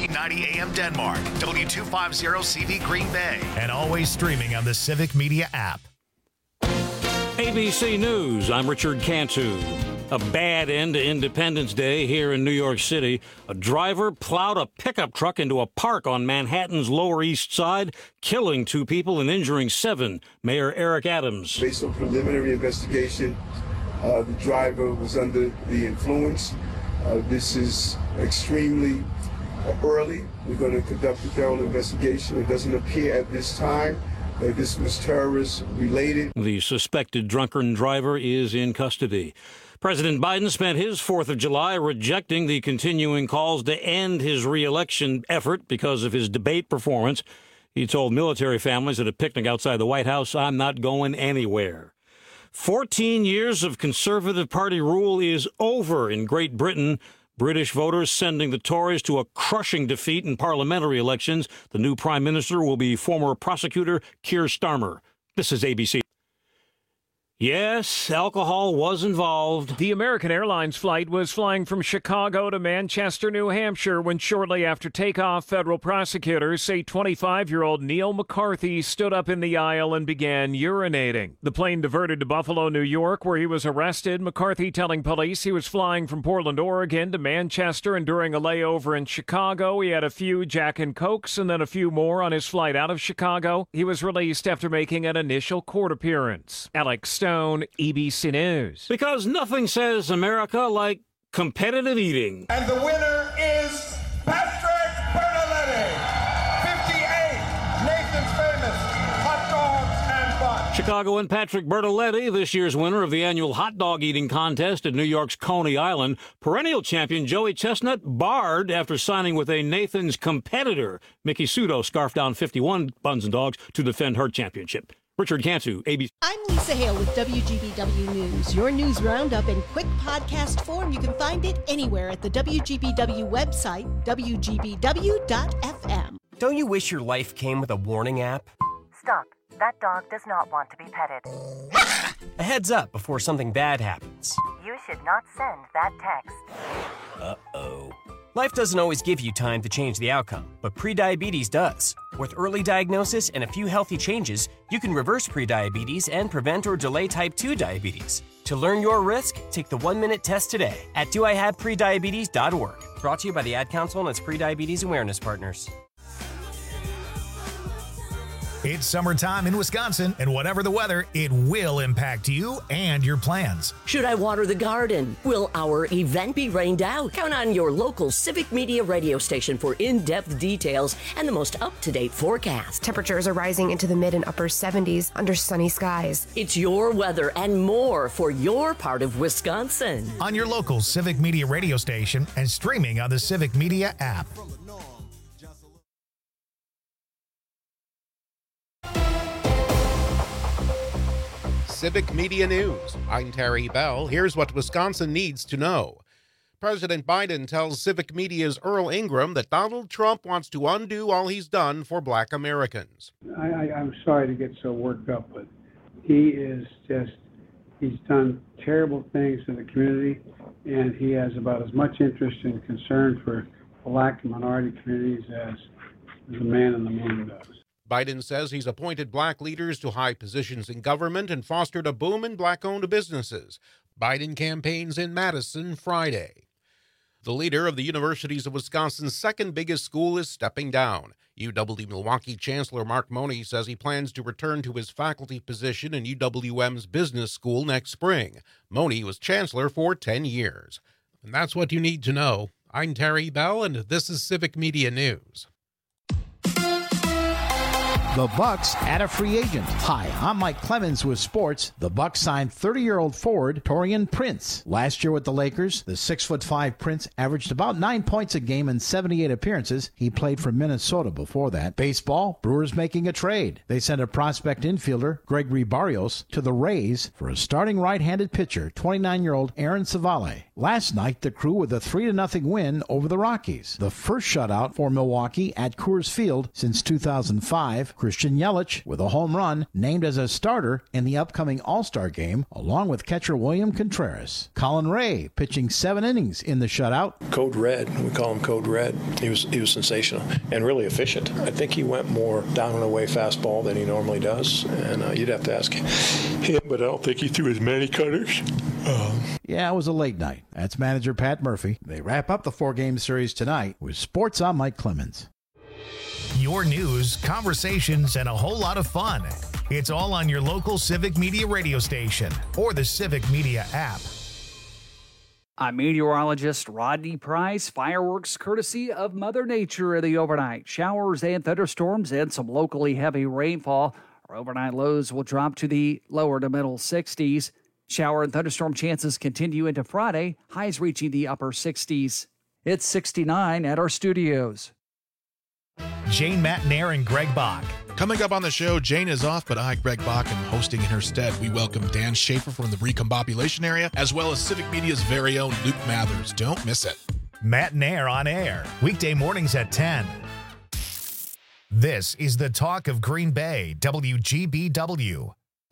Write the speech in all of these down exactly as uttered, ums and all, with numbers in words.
thirteen ninety A M Denmark, W two fifty C V Green Bay, and always streaming on the Civic Media app. A B C News, I'm Richard Cantu. A bad end to Independence Day here in New York City. A driver plowed a pickup truck into a park on Manhattan's Lower East Side, killing two people and injuring seven. Mayor Eric Adams. Based on preliminary investigation, uh, the driver was under the influence. Uh, this is extremely uh, early. We're going to conduct a thorough investigation. It doesn't appear at this time that this was terrorist related. The suspected drunken driver is in custody. President Biden spent his fourth of July rejecting the continuing calls to end his re-election effort because of his debate performance. He told military families at a picnic outside the White House, "I'm not going anywhere." fourteen years of Conservative Party rule is over in Great Britain. British voters sending the Tories to a crushing defeat in parliamentary elections. The new Prime Minister will be former prosecutor Keir Starmer. This is A B C. Yes, alcohol was involved. The American Airlines flight was flying from Chicago to Manchester, New Hampshire, when shortly after takeoff, federal prosecutors say twenty-five-year-old Neil McCarthy stood up in the aisle and began urinating. The plane diverted to Buffalo, New York, where he was arrested. McCarthy telling police he was flying from Portland, Oregon to Manchester, and during a layover in Chicago, he had a few Jack and Cokes and then a few more on his flight out of Chicago. He was released after making an initial court appearance. Alex Stone, A B C News. Because nothing says America like competitive eating. And the winner is Patrick Bertoletti, fifty-eight, Nathan's Famous Hot Dogs and Buns. Chicago and Patrick Bertoletti, this year's winner of the annual hot dog eating contest at New York's Coney Island. Perennial champion Joey Chestnut barred after signing with a Nathan's competitor. Mickey Sudo scarfed down fifty-one buns and dogs to defend her championship. Richard Cantu, A B C. I'm Lisa Hale with W G B W News. Your news roundup in quick podcast form. You can find it anywhere at the W G B W website, W G B W dot F M. Don't you wish your life came with a warning app? Stop. That dog does not want to be petted. A heads up before something bad happens. You should not send that text. Uh-oh. Life doesn't always give you time to change the outcome, but prediabetes does. With early diagnosis and a few healthy changes, you can reverse prediabetes and prevent or delay type two diabetes. To learn your risk, take the one-minute test today at do I have prediabetes dot org. Brought to you by the Ad Council and its prediabetes awareness partners. It's summertime in Wisconsin, and whatever the weather, it will impact you and your plans. Should I water the garden? Will our event be rained out? Count on your local Civic Media radio station for in-depth details and the most up-to-date forecast. Temperatures are rising into the mid and upper seventies under sunny skies. It's your weather and more for your part of Wisconsin. On your local Civic Media radio station and streaming on the Civic Media app. Civic Media News. I'm Terry Bell. Here's what Wisconsin needs to know. President Biden tells Civic Media's Earl Ingram that Donald Trump wants to undo all he's done for black Americans. I, I, I'm sorry to get so worked up, but he is just, he's done terrible things in the community, and he has about as much interest and concern for black and minority communities as, as the man in the moon does. Biden says he's appointed black leaders to high positions in government and fostered a boom in black-owned businesses. Biden campaigns in Madison Friday. The leader of the Universities of Wisconsin's second biggest school is stepping down. U W-Milwaukee Chancellor Mark Money says he plans to return to his faculty position in U W M's business school next spring. Money was chancellor for ten years. And that's what you need to know. I'm Terry Bell, and this is Civic Media News. The Bucks add a free agent. Hi, I'm Mike Clemens with sports. The Bucks signed thirty-year-old forward Taurean Prince. Last year with the Lakers, the six foot five Prince averaged about nine points a game in seventy-eight appearances. He played for Minnesota before that. Baseball, Brewers making a trade. They sent a prospect infielder, Gregory Barrios, to the Rays for a starting right-handed pitcher, twenty-nine-year-old Aaron Savale. Last night, the Crew with a three to nothing win over the Rockies. The first shutout for Milwaukee at Coors Field since two thousand five. Christian Yelich, with a home run, named as a starter in the upcoming All-Star game, along with catcher William Contreras. Colin Ray pitching seven innings in the shutout. Code Red, we call him Code Red. He was he was sensational and really efficient. I think he went more down and away fastball than he normally does, and uh, you'd have to ask him, but I don't think he threw as many cutters. Um, yeah, it was a late night. That's manager Pat Murphy. They wrap up the four-game series tonight with Sports. I'm Mike Clemens. Your news, conversations, and a whole lot of fun. It's all on your local Civic Media radio station or the Civic Media app. I'm meteorologist Rodney Price. Fireworks courtesy of Mother Nature in the overnight. Showers and thunderstorms and some locally heavy rainfall. Our overnight lows will drop to the lower to middle sixties. Shower and thunderstorm chances continue into Friday, highs reaching the upper sixties. It's sixty-nine at our studios. Jane Matnair and Greg Bach. Coming up on the show, Jane is off, but I, Greg Bach, am hosting in her stead. We welcome Dan Schaefer from the Recombobulation area, as well as Civic Media's very own Luke Mathers. Don't miss it. Matnair on air, weekday mornings at ten. This is the Talk of Green Bay, W G B W.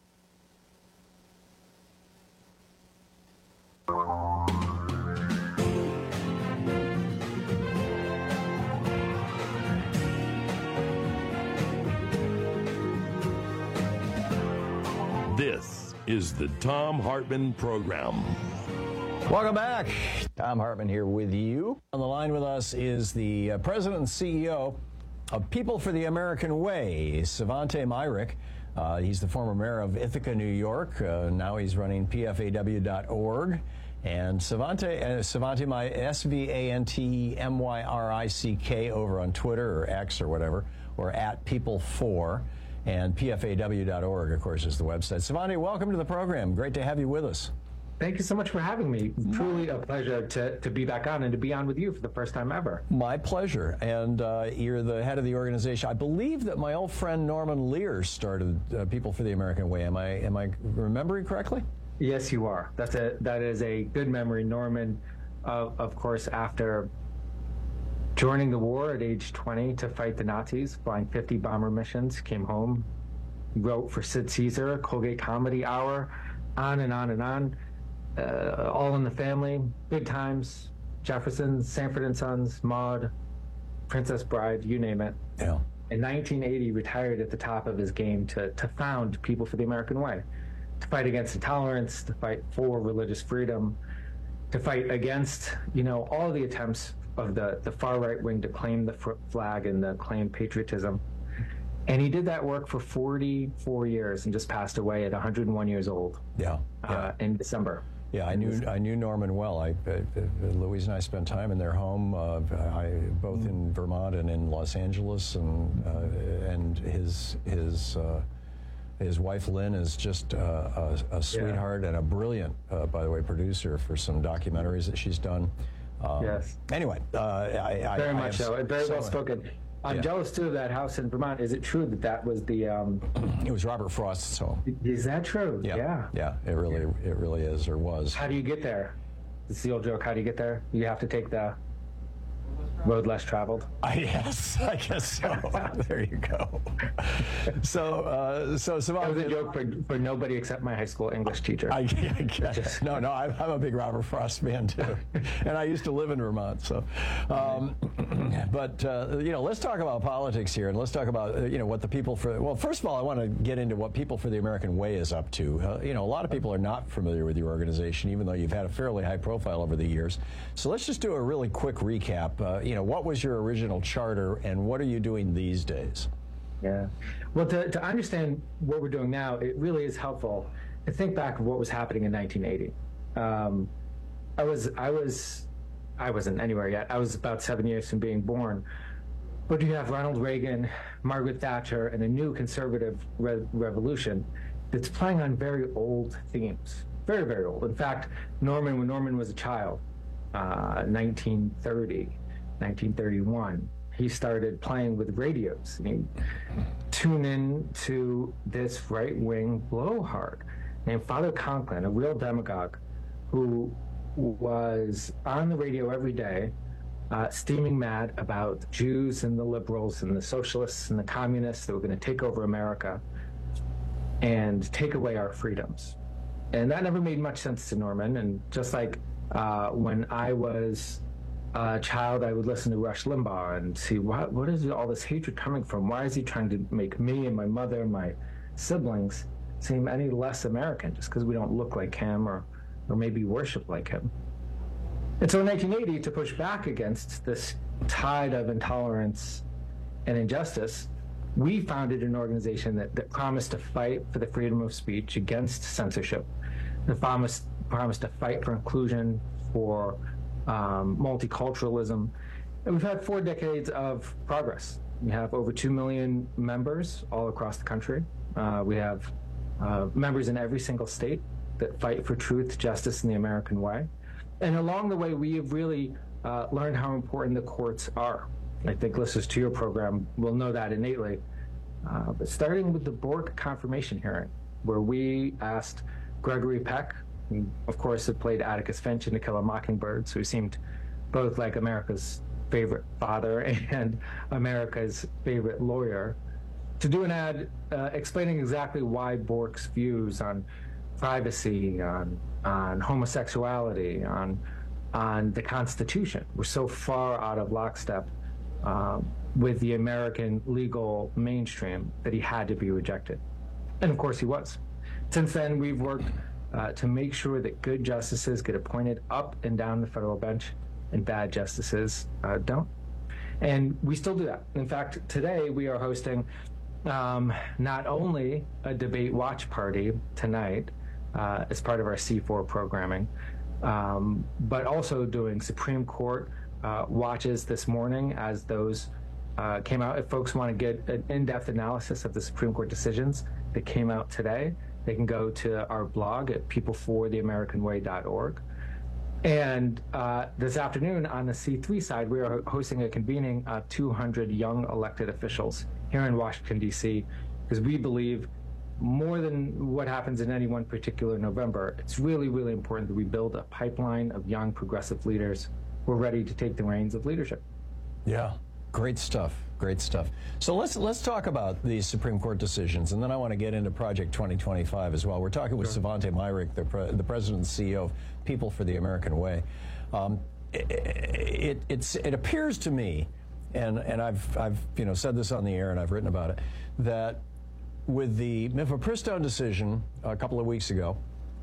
This is the Thom Hartmann Program. Welcome back. Thom Hartmann here with you. On the line with us is the uh, president and C E O of People for the American Way, Svante Myrick. Uh, he's the former mayor of Ithaca, New York. Uh, now he's running P F A W dot org. And Svante, uh, Svante, my S V A N T E M Y R I C K over on Twitter or X or whatever, or at People for. And P F A W dot org, of course, is the website. Svante, welcome to the program. Great to have you with us. Thank you so much for having me. Truly a pleasure to, to be back on and to be on with you for the first time ever. My pleasure. And uh, you're the head of the organization. I believe that my old friend Norman Lear started uh, People for the American Way. Am I am I remembering correctly? Yes, you are. That's a that is a good memory. Norman, uh, of course, after joining the war at age twenty to fight the Nazis, flying fifty bomber missions, came home, wrote for Sid Caesar, Colgate Comedy Hour, on and on and on. Uh, All in the Family, Good Times, Jefferson, Sanford and Sons, Maude, Princess Bride, you name it. Yeah. In nineteen eighty, retired at the top of his game to, to found People for the American Way, to fight against intolerance, to fight for religious freedom, to fight against, you know, all the attempts of the, the far right wing to claim the flag and to claim patriotism. And he did that work for forty-four years and just passed away at one hundred one years old. Yeah. Uh, yeah. in December. Yeah, I knew I knew Norman well. I, uh, Louise and I spent time in their home, uh, I, both mm. in Vermont and in Los Angeles, and uh, and his his uh, his wife Lynn is just uh, a, a sweetheart yeah. and a brilliant, uh, by the way, producer for some documentaries that she's done. Um, yes. Anyway, uh, I, very I, much I so. Very so, well spoken. I'm yeah. jealous too of that house in Vermont. Is it true that that was the? Um, it was Robert Frost's home. Is that true? Yeah. Yeah. Yeah. It really, it really is, or was. How do you get there? It's the old joke. How do you get there? You have to take the road less traveled. I yes, I guess so. There you go. So, uh, so Svante, that was a joke for, for nobody except my high school English teacher. I, I guess. No, no, I'm, I'm a big Robert Frost fan too, and I used to live in Vermont. So, um, but uh, you know, let's talk about politics here, and let's talk about uh, you know what the people for. Well, first of all, I want to get into what People for the American Way is up to. Uh, you know, a lot of people are not familiar with your organization, even though you've had a fairly high profile over the years. So let's just do a really quick recap. Uh, you know, what was your original charter, and what are you doing these days? Yeah. Well, to, to understand what we're doing now, it really is helpful to think back of what was happening in nineteen eighty. Um, I was, I was, I wasn't anywhere yet. I was about seven years from being born. But you have Ronald Reagan, Margaret Thatcher, and a new conservative re- revolution that's playing on very old themes. Very, very old. In fact, Norman, when Norman was a child, uh, nineteen thirty, nineteen thirty-one, he started playing with radios, and he'd tune in to this right-wing blowhard named Father Conklin, a real demagogue, who was on the radio every day uh, steaming mad about Jews and the liberals and the socialists and the communists that were going to take over America and take away our freedoms. And that never made much sense to Norman. And just like uh, when I was a child, I would listen to Rush Limbaugh and see, what, what is all this hatred coming from? Why is he trying to make me and my mother and my siblings seem any less American just because we don't look like him or, or maybe worship like him? And so in nineteen eighty, to push back against this tide of intolerance and injustice, we founded an organization that, that promised to fight for the freedom of speech against censorship, that promised, promised to fight for inclusion, for um, multiculturalism. And we've had four decades of progress. We have over two million members all across the country. Uh, we have uh, members in every single state that fight for truth, justice, and the American way. And along the way, we have really uh, learned how important the courts are. I think listeners to your program will know that innately. Uh, but starting with the Bork confirmation hearing, where we asked Gregory Peck, who of course had played Atticus Finch in To Kill a Mockingbird, so he seemed both like America's favorite father and America's favorite lawyer, to do an ad uh, explaining exactly why Bork's views on privacy, on on homosexuality, on on the Constitution were so far out of lockstep um, with the American legal mainstream that he had to be rejected. And of course he was. Since then, we've worked uh, to make sure that good justices get appointed up and down the federal bench and bad justices uh, don't. And we still do that. In fact, today we are hosting um, not only a debate watch party tonight uh, as part of our C four programming, um, but also doing Supreme Court uh, watches this morning as those uh, came out. If folks want to get an in-depth analysis of the Supreme Court decisions that came out today, they can go to our blog at people for the american way dot org. And uh, this afternoon on the C three side, we are hosting a convening of two hundred young elected officials here in Washington, D C, because we believe more than what happens in any one particular November, it's really, really important that we build a pipeline of young progressive leaders who are ready to take the reins of leadership. Yeah, great stuff. Great stuff. So let's let's talk about these Supreme Court decisions, and then I want to get into Project twenty twenty-five as well. We're talking with sure. Svante Myrick, the, pre the president and C E O of People for the American Way. Um, it, it, it's, it appears to me, and, and I've, I've you know, said this on the air and I've written about it, that with the Mifepristone decision a couple of weeks ago,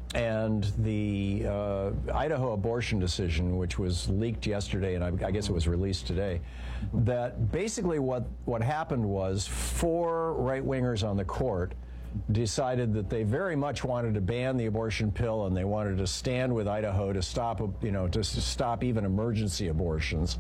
and the uh, Idaho abortion decision, which was leaked yesterday, and I, I guess it was released today, that basically what, what happened was four right-wingers on the court decided that they very much wanted to ban the abortion pill, and they wanted to stand with Idaho to stop, you know, to stop even emergency abortions.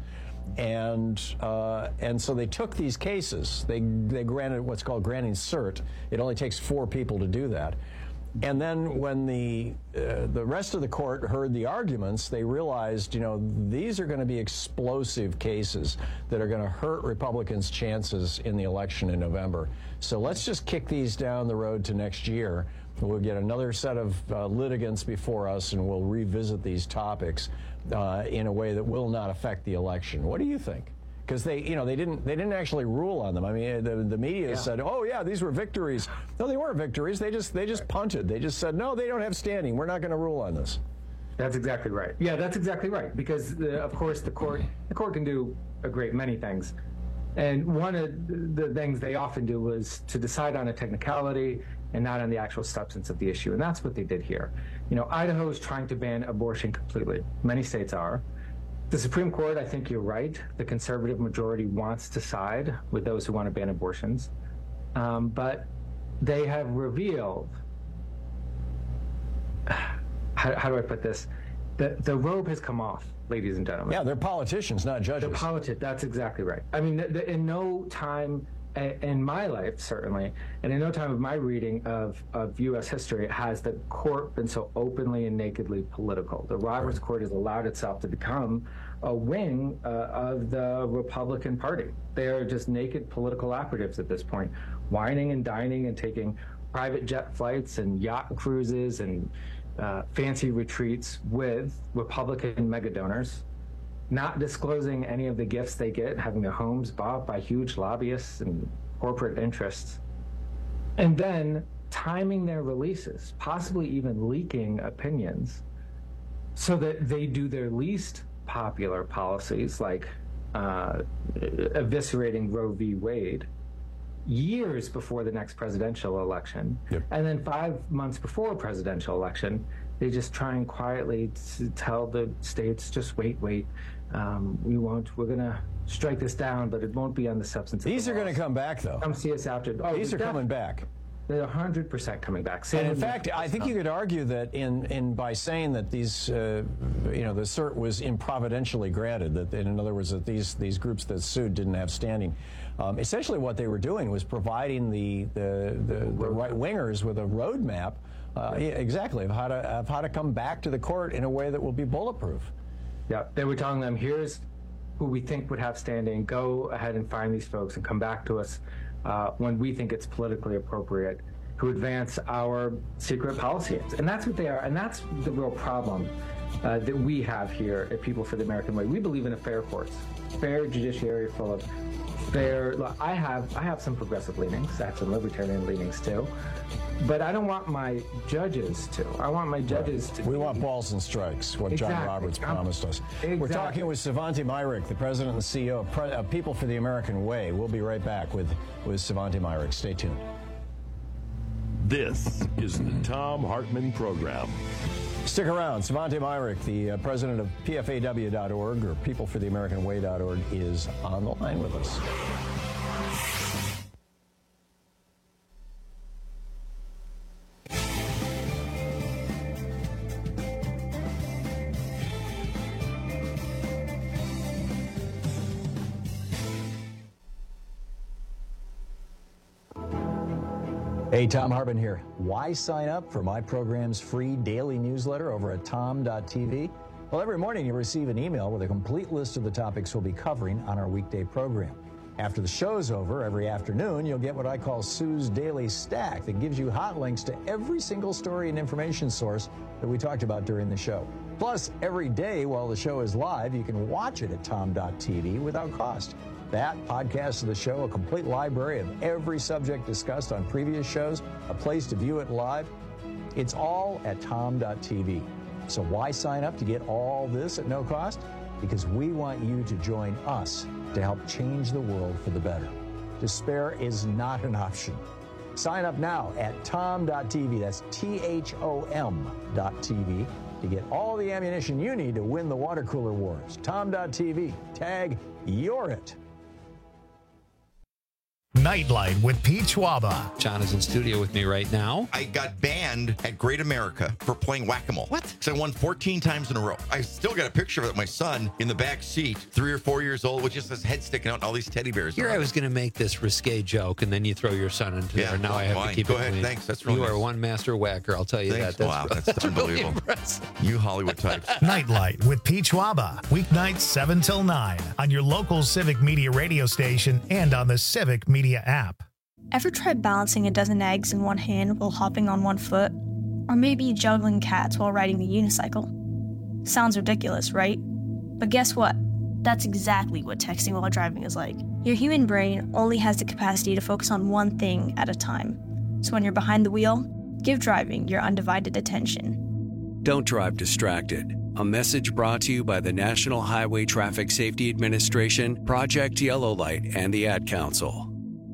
And uh, and so they took these cases. They they granted what's called granting cert. It only takes four people to do that. And then when the uh, the rest of the court heard the arguments, they realized, you know, these are going to be explosive cases that are going to hurt Republicans' chances in the election in November. So let's just kick these down the road to next year. We'll get another set of uh, litigants before us, and we'll revisit these topics uh, in a way that will not affect the election. What do you think? Because they, you know, they didn't, they didn't actually rule on them. I mean, the, the media yeah. said, "Oh yeah, these were victories." No, they weren't victories. They just, they just punted. They just said, "No, they don't have standing. We're not going to rule on this." That's exactly right. Yeah, that's exactly right. Because uh, of course the court, the court can do a great many things, and one of the things they often do was to decide on a technicality and not on the actual substance of the issue, and that's what they did here. You know, Idaho is trying to ban abortion completely. Many states are. The Supreme Court, I think you're right. The conservative majority wants to side with those who want to ban abortions. Um, but they have revealed, how, how do I put this? The, the robe has come off, ladies and gentlemen. Yeah, they're politicians, not judges. They're politicians, that's exactly right. I mean, the, the, in no time in my life, certainly, and in no time of my reading of, of U S history has the court been so openly and nakedly political. The Roberts Court has allowed itself to become a wing uh, of the Republican Party. They are just naked political operatives at this point, whining and dining and taking private jet flights and yacht cruises and uh, fancy retreats with Republican mega donors, not disclosing any of the gifts they get, having their homes bought by huge lobbyists and corporate interests, and then timing their releases, possibly even leaking opinions, so that they do their least popular policies, like uh, eviscerating Roe v. Wade, years before the next presidential election. Yep. And then five months before a presidential election, they just try and quietly to tell the states, just wait, wait. Um, we won't, we're going to strike this down, but it won't be on the substance. These are going to come back, though. Come see us after. Oh, These are def- coming back. They're one hundred percent coming back. Same and in fact, I think you could argue that in, in by saying that these, uh, you know, the cert was improvidentially granted, that in other words, that these these groups that sued didn't have standing. Um, essentially, what they were doing was providing the the, the, the right wingers with a roadmap, uh, yeah, exactly, of how to of how to come back to the court in a way that will be bulletproof. Yeah, they were telling them, here's who we think would have standing. Go ahead and find these folks and come back to us Uh, when we think it's politically appropriate to advance our secret policy. And that's what they are. And that's the real problem uh, that we have here at People for the American Way. We believe in a fair courts, fair judiciary full of fair. Look, I have I have some progressive leanings. I have some libertarian leanings too. But I don't want my judges to. I want my judges right. to. We want balls and strikes, what exactly. John Roberts promised us. Exactly. We're talking with Svante Myrick, the president and C E O of Pre- uh, People for the American Way. We'll be right back with, with Svante Myrick. Stay tuned. This is the Thom Hartmann Program. Stick around. Svante Myrick, the uh, president of P F A W dot org or people for the american way dot org, is on the line with us. Hey, Thom Hartmann here. Why sign up for my program's free daily newsletter over at tom dot t v? Well, every morning you'll receive an email with a complete list of the topics we'll be covering on our weekday program. After the show's over, every afternoon, you'll get what I call Sue's Daily Stack that gives you hot links to every single story and information source that we talked about during the show. Plus, every day while the show is live, you can watch it at tom dot t v without cost. That, podcast of the show, a complete library of every subject discussed on previous shows, a place to view it live. It's all at tom dot t v. So why sign up to get all this at no cost? Because we want you to join us to help change the world for the better. Despair is not an option. Sign up now at tom dot t v. That's T H O M dot T V to get all the ammunition you need to win the water cooler wars. tom dot t v. Tag You're It. Nightlight with Pete Schwaba. John is in studio with me right now. I got banned at Great America for playing whack-a-mole. What? Because I won fourteen times in a row. I still got a picture of it, my son in the back seat, three or four years old, with just his head sticking out and all these teddy bears. Here I was going to make this risque joke, and then you throw your son into yeah, there. Now well, I have fine. to keep Go it ahead. clean. Thanks. That's really You nice. are one master whacker, I'll tell you Thanks. that. That's, wow, that's, that's really unbelievable. impressive. You Hollywood types. Nightlight with Pete Schwaba. Weeknights seven till nine on your local Civic Media radio station and on the Civic Media app. Ever tried balancing a dozen eggs in one hand while hopping on one foot? Or maybe juggling cats while riding a unicycle? Sounds ridiculous, right? But guess what? That's exactly what texting while driving is like. Your human brain only has the capacity to focus on one thing at a time. So when you're behind the wheel, give driving your undivided attention. Don't drive distracted. A message brought to you by the National Highway Traffic Safety Administration, Project Yellow Light, and the Ad Council.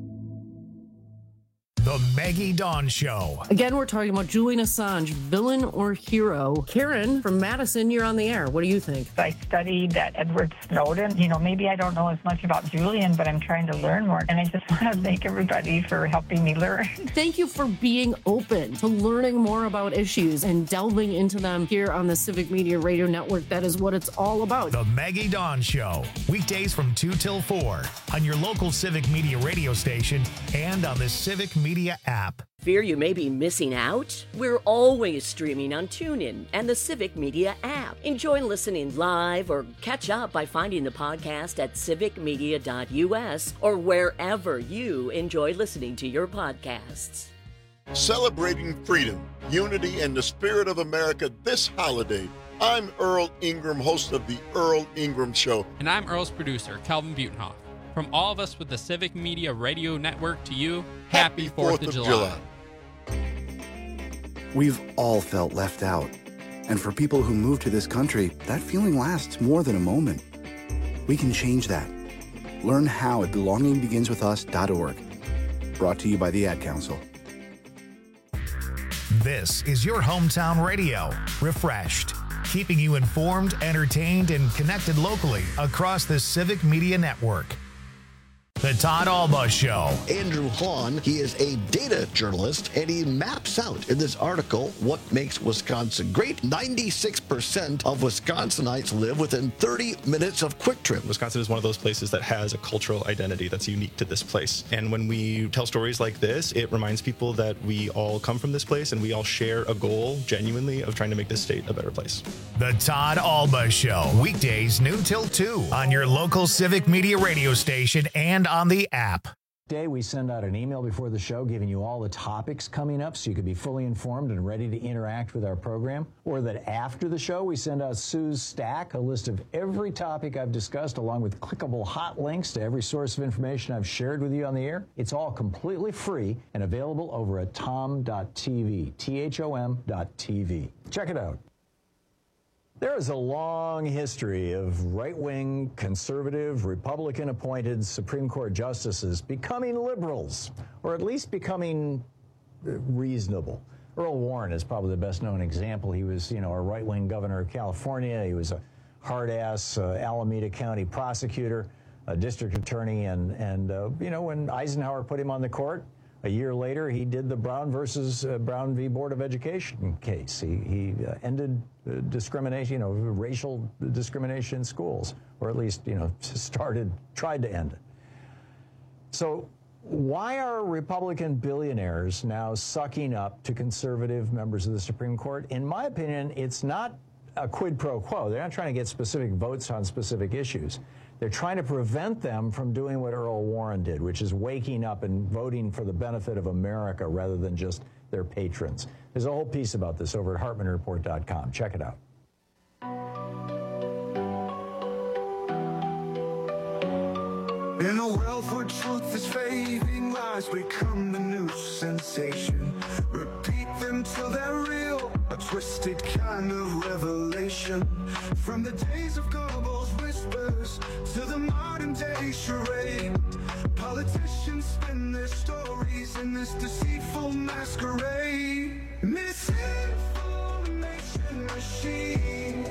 The Maggie Dawn Show. Again, we're talking about Julian Assange, villain or hero. Karen from Madison, you're on the air. What do you think? I studied that Edward Snowden. You know, maybe I don't know as much about Julian, but I'm trying to learn more. And I just want to thank everybody for helping me learn. Thank you for being open to learning more about issues and delving into them here on the Civic Media Radio Network. That is what it's all about. The Maggie Dawn Show. Weekdays from two till four on your local Civic Media radio station and on the Civic Media app. Fear you may be missing out? We're always streaming on TuneIn and the Civic Media app. Enjoy listening live or catch up by finding the podcast at civic media dot u s or wherever you enjoy listening to your podcasts. Celebrating freedom, unity, and the spirit of America this holiday, I'm Earl Ingram, host of The Earl Ingram Show. And I'm Earl's producer, Calvin Butenhoff. From all of us with the Civic Media Radio Network to you, happy, happy fourth, fourth of, of July. July. We've all felt left out. And for people who move to this country, that feeling lasts more than a moment. We can change that. Learn how at belonging begins with us dot org. Brought to you by the Ad Council. This is your hometown radio, refreshed, keeping you informed, entertained, and connected locally across the Civic Media Network. The Todd Alba Show. Andrew Hahn, he is a data journalist, and he maps out in this article what makes Wisconsin great. ninety-six percent of Wisconsinites live within thirty minutes of Quick Trip. Wisconsin is one of those places that has a cultural identity that's unique to this place. And when we tell stories like this, it reminds people that we all come from this place and we all share a goal, genuinely, of trying to make this state a better place. The Todd Alba Show. Weekdays, noon till two on your local Civic Media radio station and on the app. Today we send out an email before the show giving you all the topics coming up so you can be fully informed and ready to interact with our program. Or that after the show we send out Sue's Stack, a list of every topic I've discussed along with clickable hot links to every source of information I've shared with you on the air. It's all completely free and available over at tom dot t v, T H O M dot T V. Check it out. There is a long history of right-wing, conservative, Republican-appointed Supreme Court justices becoming liberals, or at least becoming reasonable. Earl Warren is probably the best-known example. He was, you know, a right-wing governor of California. He was a hard-ass uh, Alameda County prosecutor, a district attorney, and, and uh, you know, when Eisenhower put him on the court, a year later, he did the Brown versus uh, Brown v. Board of Education case. He, he uh, ended uh, discrimination, you know, racial discrimination in schools, or at least, you know, started, tried to end it. So why are Republican billionaires now sucking up to conservative members of the Supreme Court? In my opinion, it's not a quid pro quo. They're not trying to get specific votes on specific issues. They're trying to prevent them from doing what Earl Warren did, which is waking up and voting for the benefit of America rather than just their patrons. There's a whole piece about this over at Hartman Report dot com. Check it out. In a world where truth is fading, lies become the new sensation. Repeat them till they're real, a twisted kind of revelation. From the days of Goebbels' whispers to the modern day charade, politicians spin their stories in this deceitful masquerade. Misinformation machine,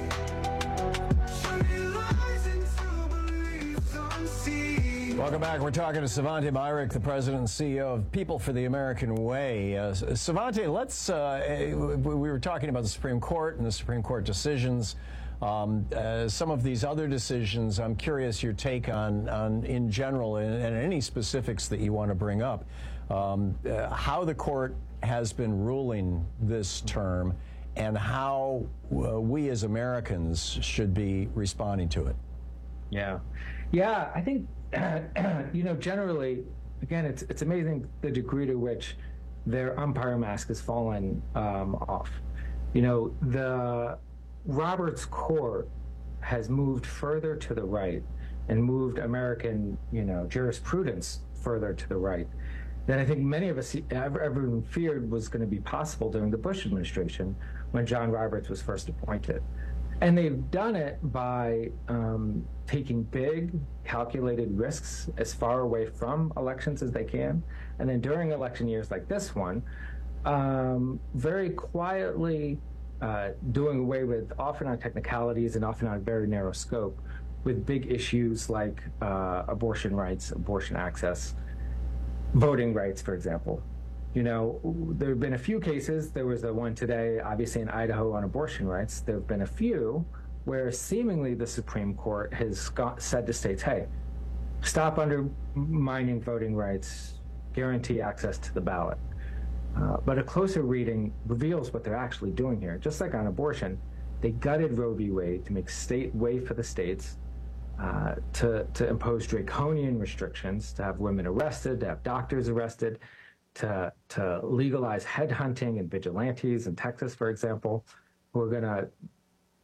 turning lies into beliefs unseen. Welcome back. We're talking to Svante Myrick, the president and C E O of People for the American Way. Uh, Svante, let's, uh, we were talking about the Supreme Court and the Supreme Court decisions. Um, uh, some of these other decisions, I'm curious your take on, on in general, and, and any specifics that you want to bring up. Um, uh, how the court has been ruling this term and how uh, we as Americans should be responding to it. Yeah. Yeah, I think, you know, generally, again, it's it's amazing the degree to which their umpire mask has fallen um, off. You know, the Roberts Court has moved further to the right and moved American, you know, jurisprudence further to the right than I think many of us ever, ever feared was going to be possible during the Bush administration when John Roberts was first appointed. And they've done it by um, taking big, calculated risks as far away from elections as they can. And then during election years like this one, um, very quietly uh, doing away with, often on technicalities and often on a very narrow scope, with big issues like uh, abortion rights, abortion access, voting rights, for example. You know, there have been a few cases. There was the one today, obviously in Idaho, on abortion rights. There have been a few where seemingly the Supreme Court has got, said to states, hey, stop undermining voting rights, guarantee access to the ballot. Uh, but a closer reading reveals what they're actually doing here. Just like on abortion, they gutted Roe v. Wade to make state way for the states, uh, to, to impose draconian restrictions, to have women arrested, to have doctors arrested, to to legalize headhunting and vigilantes in Texas, for example, who are going to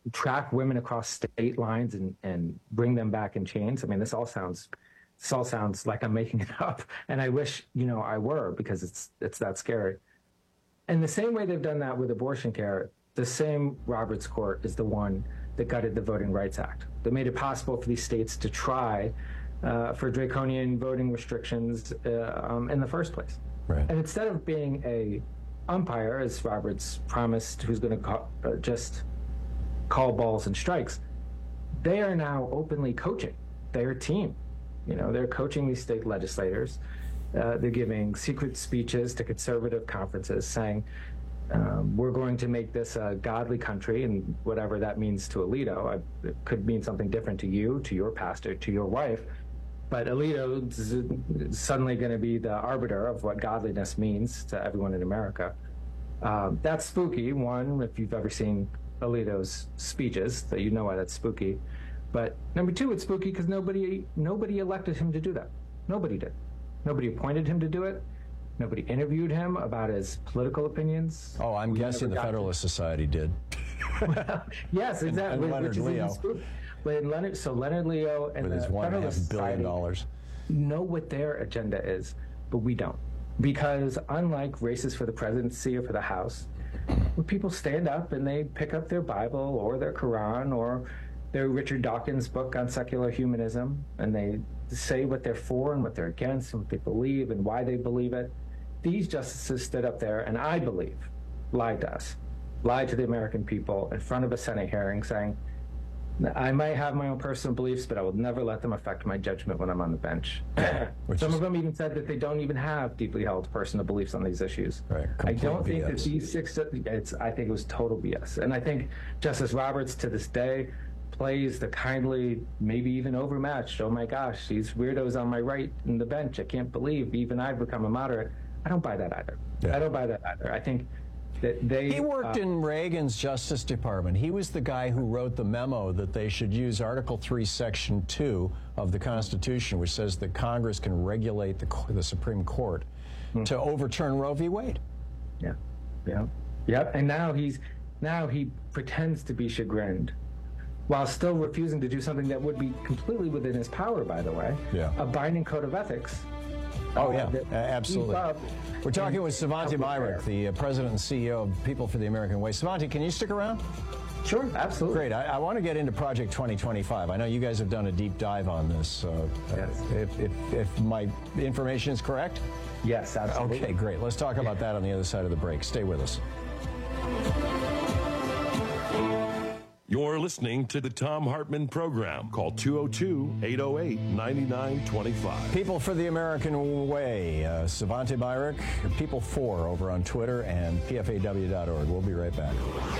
track women across state lines and, and bring them back in chains. I mean, this all sounds this all sounds like I'm making it up, and I wish, you know, I were, because it's it's that scary. And the same way they've done that with abortion care, the same Roberts Court is the one that gutted the Voting Rights Act, that made it possible for these states to try uh, for draconian voting restrictions uh, um, in the first place. Right. And instead of being a umpire, as Roberts promised, who's going to call, uh, just call balls and strikes, they are now openly coaching. They're a team. You know, they're coaching these state legislators. Uh, they're giving secret speeches to conservative conferences saying, um, we're going to make this a godly country, and whatever that means to Alito, I, it could mean something different to you, to your pastor, to your wife. But Alito is suddenly going to be the arbiter of what godliness means to everyone in America. Um, that's spooky. One, if you've ever seen Alito's speeches, that you know why that's spooky. But number two, it's spooky because nobody nobody elected him to do that. Nobody did. Nobody appointed him to do it. Nobody interviewed him about his political opinions. Oh, I'm We guessing the never got Federalist Society did. well, yes, exactly. And, and Leonard which is Leo. even spooky. But Leonard, so Leonard Leo and With his the one and a half Federalist billion Society dollars. know what their agenda is, but we don't. Because unlike races for the presidency or for the House, where people stand up and they pick up their Bible or their Quran or their Richard Dawkins book on secular humanism, and they say what they're for and what they're against and what they believe and why they believe it, these justices stood up there and I believe lied to us, lied to the American people in front of a Senate hearing saying, I might have my own personal beliefs, but I will never let them affect my judgment when I'm on the bench. Some of them even said that they don't even have deeply held personal beliefs on these issues. Right. I don't think B S. that these six, it's, I think it was total B S. And I think Justice Roberts to this day plays the kindly, maybe even overmatched, oh my gosh, these weirdos on my right in the bench, I can't believe even I've become a moderate. I don't buy that either. Yeah. I don't buy that either. I think that they... He worked uh, in Reagan's Justice Department. He was the guy who wrote the memo that they should use Article three, Section two of the Constitution, which says that Congress can regulate the, the Supreme Court hmm. to overturn Roe v. Wade. Yeah, yeah, yep. And now he's now he pretends to be chagrined, while still refusing to do something that would be completely within his power. By the way, yeah, a binding code of ethics. Oh yeah, uh, absolutely. We're talking with Svante Myrick, the uh, president and C E O of People for the American Way. Svante, can you stick around? Sure, absolutely. Great. I, I want to get into Project twenty twenty-five. I know you guys have done a deep dive on this. Uh, yes. If, if, if my information is correct? Yes, absolutely. Okay, great. Let's talk about that on the other side of the break. Stay with us. You're listening to the Thom Hartmann Program. Call two oh two, eight oh eight, nine nine two five. People for the American Way. Uh, Svante Myrick, People four over on Twitter and P F A W dot org. We'll be right back.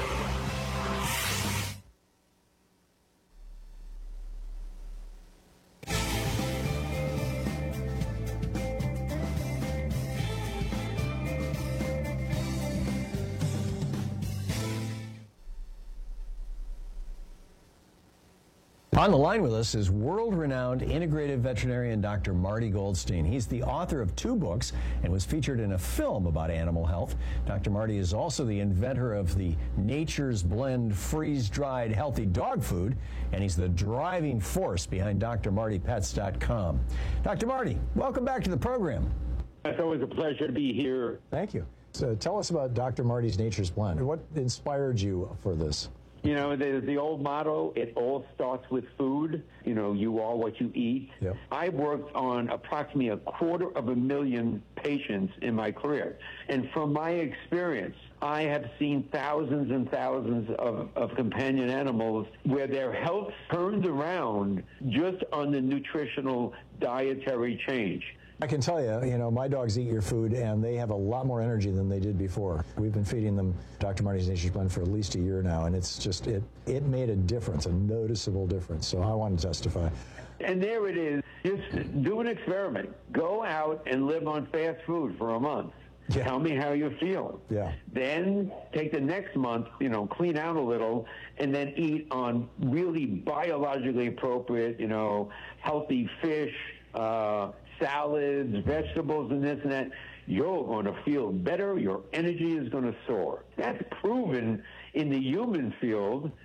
On the line with us is world-renowned integrative veterinarian Doctor Marty Goldstein. He's the author of two books and was featured in a film about animal health. Doctor Marty is also the inventor of the Nature's Blend freeze-dried healthy dog food, and he's the driving force behind D R Marty Pets dot com. Doctor Marty, welcome back to the program. It's always a pleasure to be here. Thank you. So tell us about Doctor Marty's Nature's Blend. What inspired you for this? You know, there's the old motto, it all starts with food. You know, you are what you eat. Yep. I've worked on approximately a quarter of a million patients in my career. And from my experience, I have seen thousands and thousands of, of companion animals where their health turned around just on the nutritional dietary change. I can tell you, you know, my dogs eat your food, and they have a lot more energy than they did before. We've been feeding them Doctor Marty's Nature's Blend for at least a year now, and it's just, it, it made a difference, a noticeable difference. So I want to testify. And there it is. Just do an experiment. Go out and live on fast food for a month. Yeah. Tell me how you're feeling. Yeah. Then take the next month, you know, clean out a little, and then eat on really biologically appropriate, you know, healthy fish, uh, salads, vegetables, and this and that. You're going to feel better. Your energy is going to soar. That's proven in the human field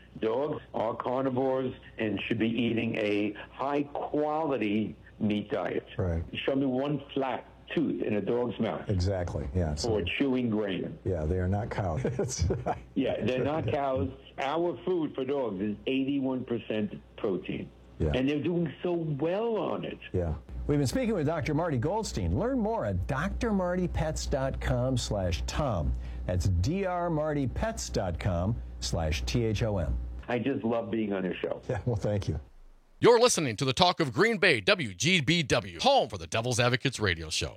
Dogs are carnivores and should be eating a high-quality meat diet. Right. Show me one flat tooth in a dog's mouth. Exactly, yeah. So, or chewing grain. Yeah, they are not cows. Yeah, they're not cows. Our food for dogs is eighty-one percent protein. Yeah. And they're doing so well on it. Yeah. We've been speaking with Doctor Marty Goldstein. Learn more at d r marty pets dot com slash tom. That's d r marty pets dot com slash T H O M. I just love being on your show. Yeah, well, thank you. You're listening to the Talk of Green Bay, W G B W, home for the Devil's Advocates radio show.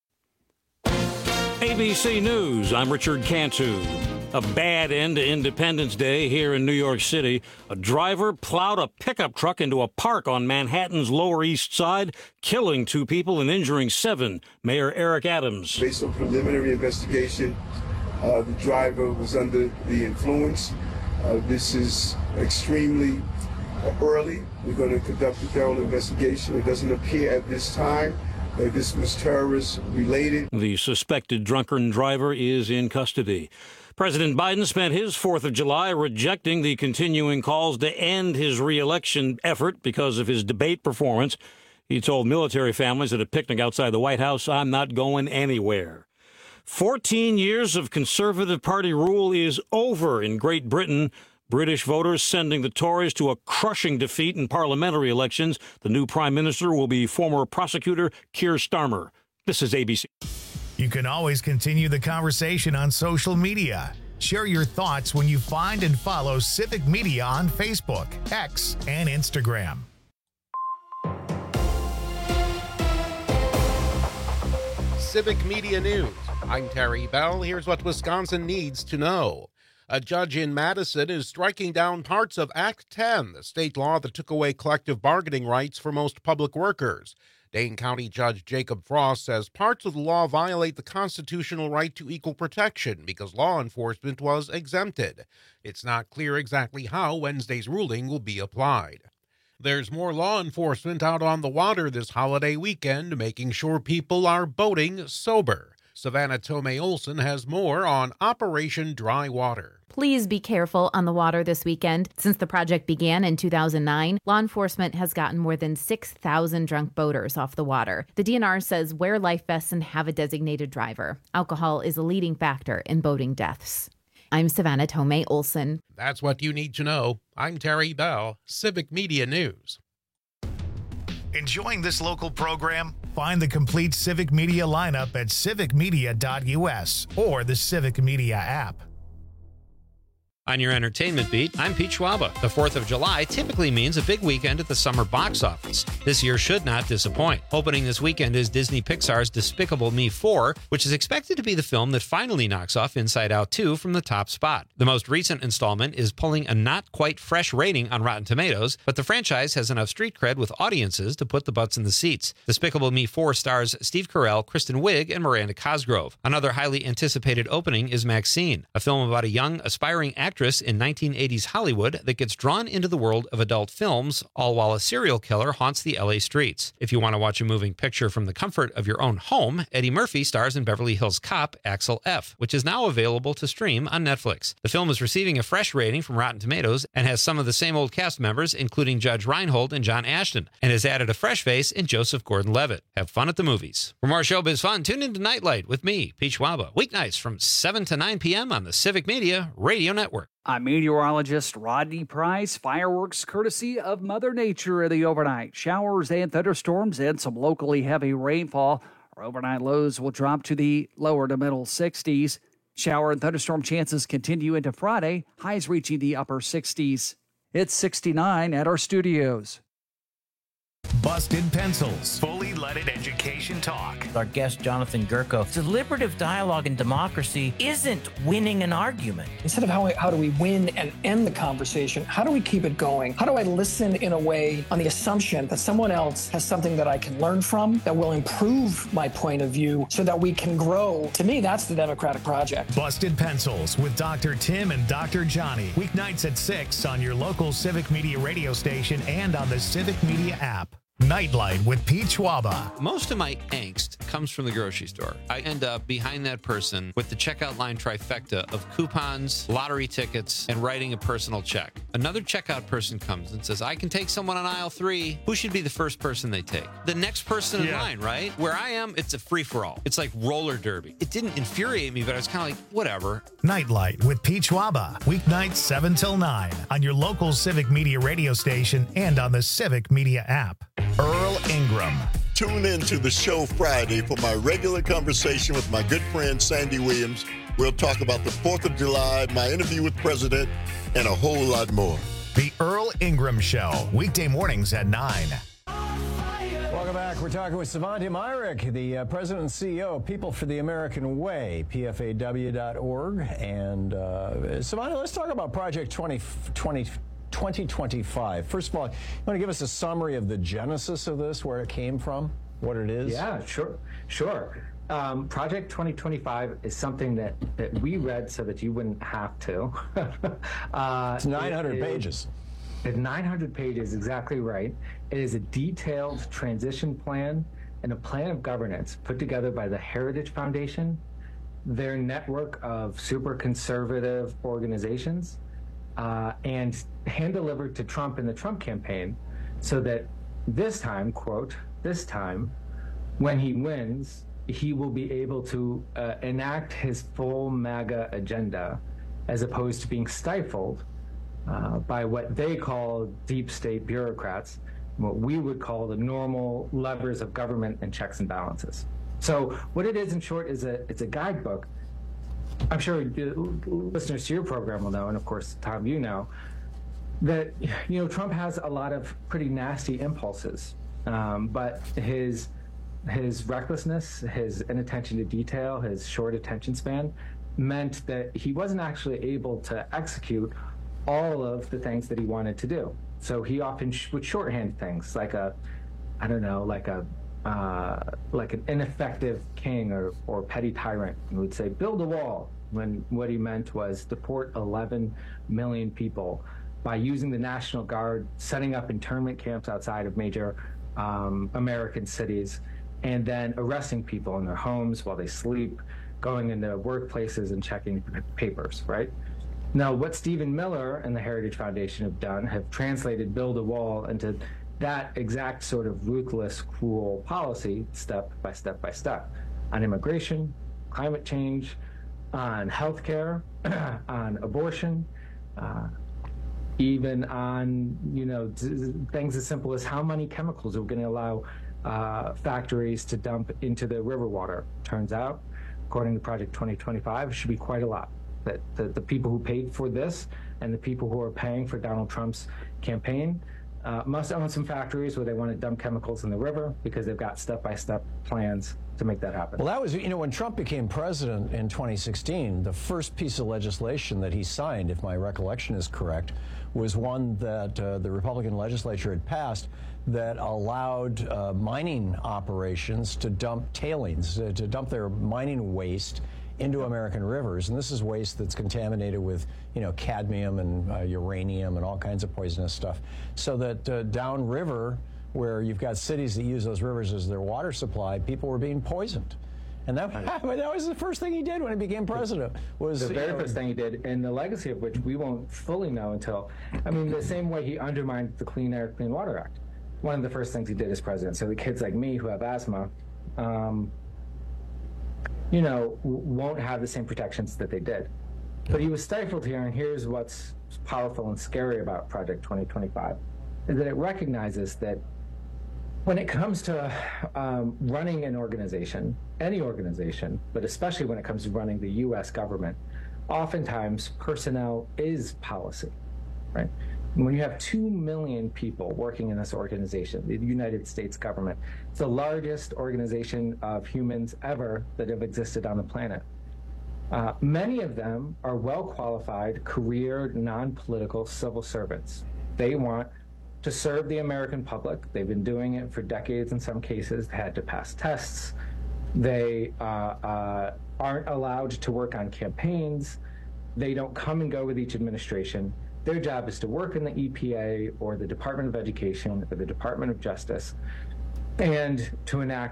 A B C News, I'm Richard Cantu. A bad end to Independence Day here in New York City. A driver plowed a pickup truck into a park on Manhattan's Lower East Side, killing two people and injuring seven. Mayor Eric Adams. Based on preliminary investigation, uh, the driver was under the influence. Uh, this is extremely early. We're going to conduct a thorough investigation. It doesn't appear at this time that this was terrorist related. The suspected drunken driver is in custody. President Biden spent his fourth of July rejecting the continuing calls to end his re-election effort because of his debate performance. He told military families at a picnic outside the White House, "I'm not going anywhere." fourteen years of Conservative Party rule is over in Great Britain. British voters sending the Tories to a crushing defeat in parliamentary elections. The new prime minister will be former prosecutor Keir Starmer. This is A B C. You can always continue the conversation on social media. Share your thoughts when you find and follow Civic Media on Facebook, X, and Instagram. Civic Media News. I'm Terry Bell. Here's what Wisconsin needs to know. A judge in Madison is striking down parts of Act ten, the state law that took away collective bargaining rights for most public workers. Dane County Judge Jacob Frost says parts of the law violate the constitutional right to equal protection because law enforcement was exempted. It's not clear exactly how Wednesday's ruling will be applied. There's more law enforcement out on the water this holiday weekend, making sure people are boating sober. Savannah Tomei Olson has more on Operation Dry Water. Please be careful on the water this weekend. Since the project began in two thousand nine, law enforcement has gotten more than six thousand drunk boaters off the water. The D N R says wear life vests and have a designated driver. Alcohol is a leading factor in boating deaths. I'm Savannah Tomei Olson. That's what you need to know. I'm Terry Bell, Civic Media News. Enjoying this local program? Find the complete Civic Media lineup at civic media dot u s or the Civic Media app. On your entertainment beat, I'm Pete Schwaba. The fourth of July typically means a big weekend at the summer box office. This year should not disappoint. Opening this weekend is Disney Pixar's Despicable Me four, which is expected to be the film that finally knocks off Inside Out two from the top spot. The most recent installment is pulling a not quite fresh rating on Rotten Tomatoes, but the franchise has enough street cred with audiences to put the butts in the seats. Despicable Me four stars Steve Carell, Kristen Wiig, and Miranda Cosgrove. Another highly anticipated opening is Maxine, a film about a young, aspiring actress in nineteen eighties Hollywood that gets drawn into the world of adult films, all while a serial killer haunts the L A streets. If you want to watch a moving picture from the comfort of your own home, Eddie Murphy stars in Beverly Hills Cop, Axel F., which is now available to stream on Netflix. The film is receiving a fresh rating from Rotten Tomatoes and has some of the same old cast members, including Judge Reinhold and John Ashton, and has added a fresh face in Joseph Gordon-Levitt. Have fun at the movies. For more showbiz fun, tune into Nightlight with me, Pete Schwaba, weeknights from seven to nine p.m. on the Civic Media Radio Network. I'm meteorologist Rodney Price. Fireworks courtesy of Mother Nature in the overnight. Showers and thunderstorms and some locally heavy rainfall. Our overnight lows will drop to the lower to middle sixties. Shower and thunderstorm chances continue into Friday, highs reaching the upper sixties. It's sixty-nine at our studios. Busted Pencils, fully leaded education talk. Our guest, Jonathan Gurko, deliberative dialogue in democracy isn't winning an argument. Instead of how, how do we win and end the conversation, how do we keep it going? How do I listen in a way on the assumption that someone else has something that I can learn from, that will improve my point of view so that we can grow? To me, that's the democratic project. Busted Pencils with Doctor Tim and Doctor Johnny. Weeknights at six on your local Civic Media radio station and on the Civic Media app. Nightlight with Pete Schwaba. Most of my angst comes from the grocery store. I end up behind that person with the checkout line trifecta of coupons, lottery tickets, and writing a personal check. Another checkout person comes and says, I can take someone on aisle three. Who should be the first person they take? The next person in Yeah. line, right? Where I am, it's a free-for-all. It's like roller derby. It didn't infuriate me, but I was kind of like, whatever. Nightlight with Pete Schwaba, weeknights seven till nine on your local Civic Media radio station and on the Civic Media app. Earl Ingram. Tune in to the show Friday for my regular conversation with my good friend Sandy Williams. We'll talk about the fourth of July, my interview with the President, and a whole lot more. The Earl Ingram Show, weekday mornings at nine. Welcome back. We're talking with Svante Myrick, the uh, president and C E O of People for the American Way, P F A W dot org. And uh, Svante, let's talk about Project twenty twenty-five. First of all, you want to give us a summary of the genesis of this, where it came from, what it is? Yeah, sure, sure. Um, Project twenty twenty-five is something that, that we read so that you wouldn't have to. uh, It's nine hundred it, it, pages. It's nine hundred pages, exactly right. It is a detailed transition plan and a plan of governance put together by the Heritage Foundation, their network of super conservative organizations, uh, and hand-delivered to Trump in the Trump campaign so that this time, quote, this time, when he wins, he will be able to uh, enact his full MAGA agenda as opposed to being stifled uh, by what they call deep state bureaucrats, what we would call the normal levers of government and checks and balances. So what it is, in short, is a it's a guidebook. I'm sure listeners to your program will know, and of course, Tom, you know, that you know Trump has a lot of pretty nasty impulses, um, but his his recklessness, his inattention to detail, his short attention span meant that he wasn't actually able to execute all of the things that he wanted to do. So he often sh- would shorthand things like a, I don't know, like a, uh, like an ineffective king or, or petty tyrant. He would say, build a wall, when what he meant was deport eleven million people by using the National Guard, setting up internment camps outside of major um, American cities, and then arresting people in their homes while they sleep, going into workplaces and checking papers, right? Now, what Stephen Miller and the Heritage Foundation have done have translated build a wall into that exact sort of ruthless, cruel policy, step by step by step, on immigration, climate change, on healthcare, on abortion, uh, even on, you know, things as simple as how many chemicals are we going to allow uh, factories to dump into the river water. Turns out, according to Project twenty twenty-five, it should be quite a lot. That the, the people who paid for this and the people who are paying for Donald Trump's campaign uh, must own some factories where they want to dump chemicals in the river because they've got step-by-step plans to make that happen. Well, that was, you know, when Trump became president in twenty sixteen, the first piece of legislation that he signed, if my recollection is correct, was one that uh, the Republican legislature had passed that allowed uh, mining operations to dump tailings, uh, to dump their mining waste into American rivers. And this is waste that's contaminated with, you know, cadmium and uh, uranium and all kinds of poisonous stuff. So that uh, downriver, where you've got cities that use those rivers as their water supply, people were being poisoned. And that, that was the first thing he did when he became president. Was the very you know, first thing he did, and the legacy of which we won't fully know until, I mean, the same way he undermined the Clean Air, Clean Water Act. One of the first things he did as president. So the kids like me who have asthma, um, you know, won't have the same protections that they did. But he was stifled here, and here's what's powerful and scary about Project twenty twenty-five, is that it recognizes that when it comes to um, running an organization, any organization, but especially when it comes to running the U S government, oftentimes personnel is policy, right? When you have two million people working in this organization, the United States government, it's the largest organization of humans ever that have existed on the planet. Uh, many of them are well-qualified, career, non-political civil servants. They want to serve the American public. They've been doing it for decades in some cases. They had to pass tests. They uh, uh, aren't allowed to work on campaigns. They don't come and go with each administration. Their job is to work in the E P A or the Department of Education or the Department of Justice and to enact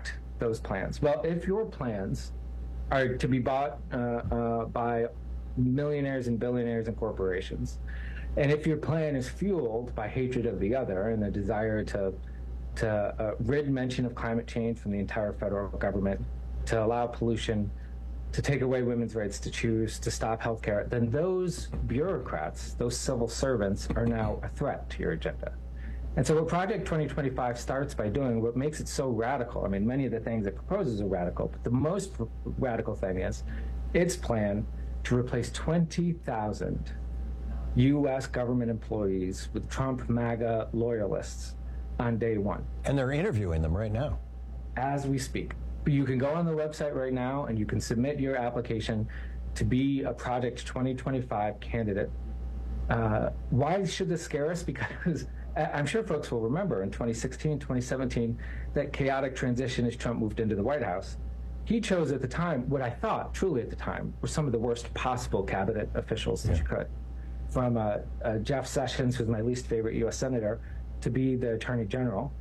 those plans? Well, if your plans are to be bought uh, uh, by millionaires and billionaires and corporations, and if your plan is fueled by hatred of the other and a desire to to uh, rid mention of climate change from the entire federal government, to allow pollution, to take away women's rights to choose, to stop healthcare, then those bureaucrats, those civil servants, are now a threat to your agenda. And so what Project twenty twenty-five starts by doing, what makes it so radical, I mean, many of the things it proposes are radical, but the most radical thing is its plan to replace twenty thousand U S government employees with Trump MAGA loyalists on day one. And they're interviewing them right now. As we speak. But you can go on the website right now and you can submit your application to be a Project twenty twenty-five candidate. Uh, why should this scare us? Because I'm sure folks will remember in twenty sixteen, twenty seventeen, that chaotic transition as Trump moved into the White House. He chose at the time, what I thought, truly at the time, were some of the worst possible cabinet officials that yeah. you could. From uh, uh, Jeff Sessions, who's my least favorite U S senator, to be the Attorney General,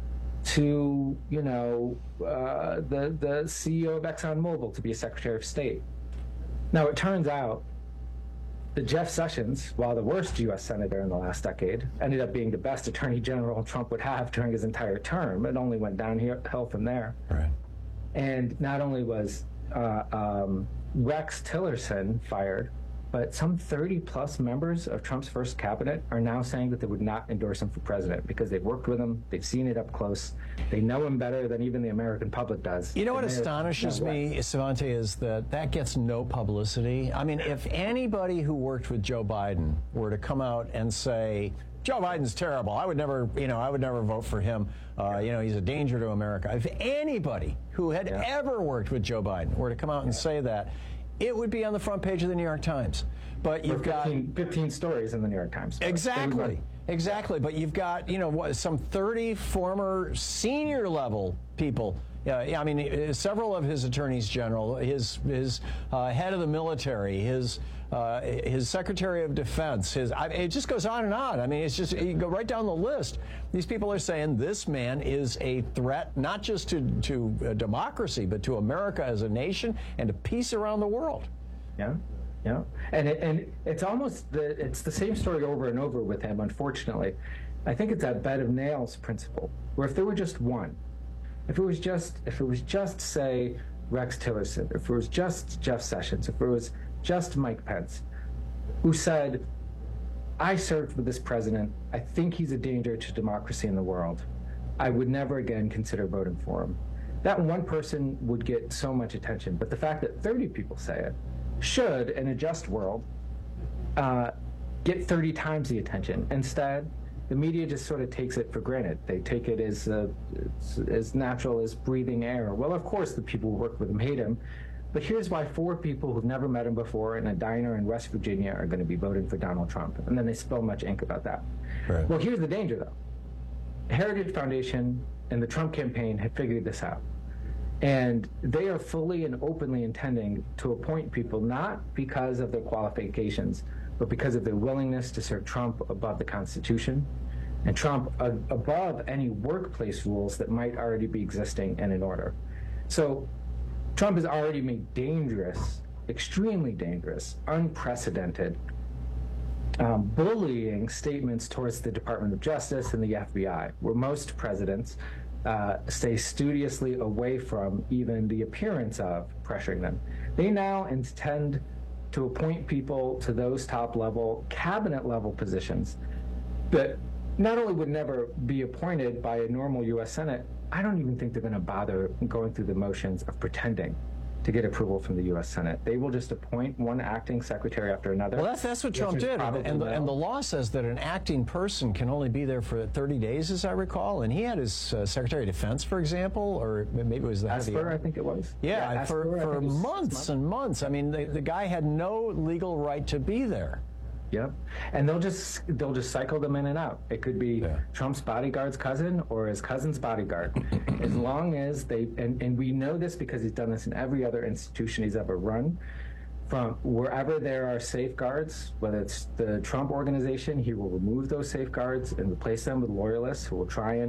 to, you know, uh, the, the C E O of ExxonMobil to be a Secretary of State. Now, it turns out that Jeff Sessions, while the worst U S senator in the last decade, ended up being the best Attorney General Trump would have during his entire term. It only went downhill from there. Right. And not only was uh, um, Rex Tillerson fired, but some thirty plus members of Trump's first cabinet are now saying that they would not endorse him for president because they've worked with him, they've seen it up close, they know him better than even the American public does. You know what astonishes me, Svante, is that that gets no publicity. I mean, if anybody who worked with Joe Biden were to come out and say, Joe Biden's terrible, I would never, you know, I would never vote for him. Uh, you know, he's a danger to America. If anybody who had yeah. ever worked with Joe Biden were to come out and yeah. say that, it would be on the front page of the New York Times. But you've fifteen, got fifteen stories in the New York Times. Exactly. Exactly. But you've got, you know, what, some thirty former senior level people. Yeah, yeah, I mean, several of his attorneys general, his his uh, head of the military, his uh, his Secretary of Defense, his I, it just goes on and on. I mean, it's just, you go right down the list. These people are saying this man is a threat, not just to to uh, democracy, but to America as a nation and to peace around the world. Yeah. Yeah, and it, and it's almost the it's the same story over and over with him. Unfortunately, I think it's that bed of nails principle, where if there were just one, if it was just if it was just say Rex Tillerson, if it was just Jeff Sessions, if it was just Mike Pence, who said, "I served with this president. I think he's a danger to democracy in the world. I would never again consider voting for him." That one person would get so much attention, but the fact that thirty people say it should, in a just world, uh, get thirty times the attention. Instead, the media just sort of takes it for granted. They take it as uh, as natural as breathing air. Well, of course, the people who work with him hate him, but here's why four people who've never met him before in a diner in West Virginia are going to be voting for Donald Trump. And then they spill much ink about that. Right. Well, here's the danger, though. Heritage Foundation and the Trump campaign have figured this out. And they are fully and openly intending to appoint people not because of their qualifications, but because of their willingness to serve Trump above the Constitution and Trump uh, above any workplace rules that might already be existing and in order. So Trump has already made dangerous, extremely dangerous, unprecedented, um, bullying statements towards the Department of Justice and the F B I, where most presidents Uh, stay studiously away from even the appearance of pressuring them. They now intend to appoint people to those top level, cabinet level positions that not only would never be appointed by a normal U S Senate, I don't even think they're going to bother going through the motions of pretending to get approval from the U S Senate. They will just appoint one acting secretary after another. Well, that's that's what Trump did, and, and, the, and the law says that an acting person can only be there for thirty days, as I recall. And he had his uh, Secretary of Defense, for example, or maybe it was the head of the Esper, I think it was. Yeah, yeah for, Esper, for months, months and months. I mean, the, the guy had no legal right to be there. Yep, and they'll just they'll just cycle them in and out. It could be yeah. Trump's bodyguard's cousin or his cousin's bodyguard, as long as they and, and we know this because he's done this in every other institution he's ever run. From wherever there are safeguards, whether it's the Trump organization, he will remove those safeguards and replace them with loyalists who will try and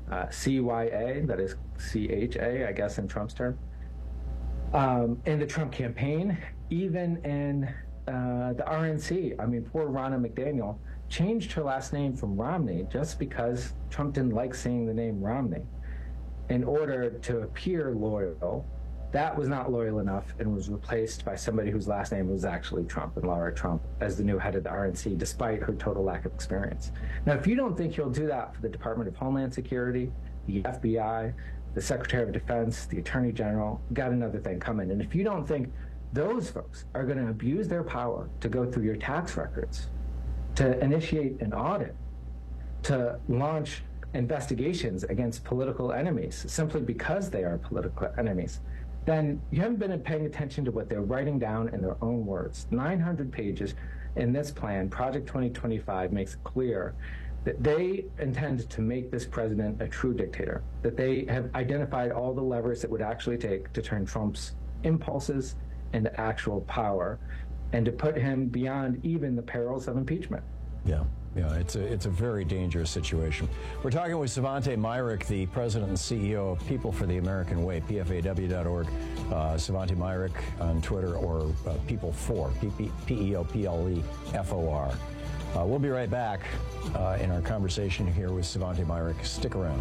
uh, C Y A, that is C H A, I guess in Trump's term, um, in the Trump campaign, even in uh, the R N C. I mean, poor Ronna McDaniel changed her last name from Romney just because Trump didn't like saying the name Romney in order to appear loyal. That was not loyal enough and was replaced by somebody whose last name was actually Trump, and Lara Trump, as the new head of the R N C, despite her total lack of experience. Now, if you don't think you'll do that for the Department of Homeland Security, the F B I, the Secretary of Defense, the Attorney General, you got another thing coming. And if you don't think those folks are going to abuse their power to go through your tax records, to initiate an audit, to launch investigations against political enemies simply because they are political enemies, then you haven't been paying attention to what they're writing down in their own words. nine hundred pages in this plan, Project twenty twenty-five, makes it clear that they intend to make this president a true dictator, that they have identified all the levers it would actually take to turn Trump's impulses into actual power and to put him beyond even the perils of impeachment. Yeah. Yeah, it's a, it's a very dangerous situation. We're talking with Svante Myrick, the president and C E O of People for the American Way, P F A W dot org. Uh, Svante Myrick on Twitter, or uh, People for, P E O P L E F O R. Uh, we'll be right back uh, in our conversation here with Svante Myrick. Stick around.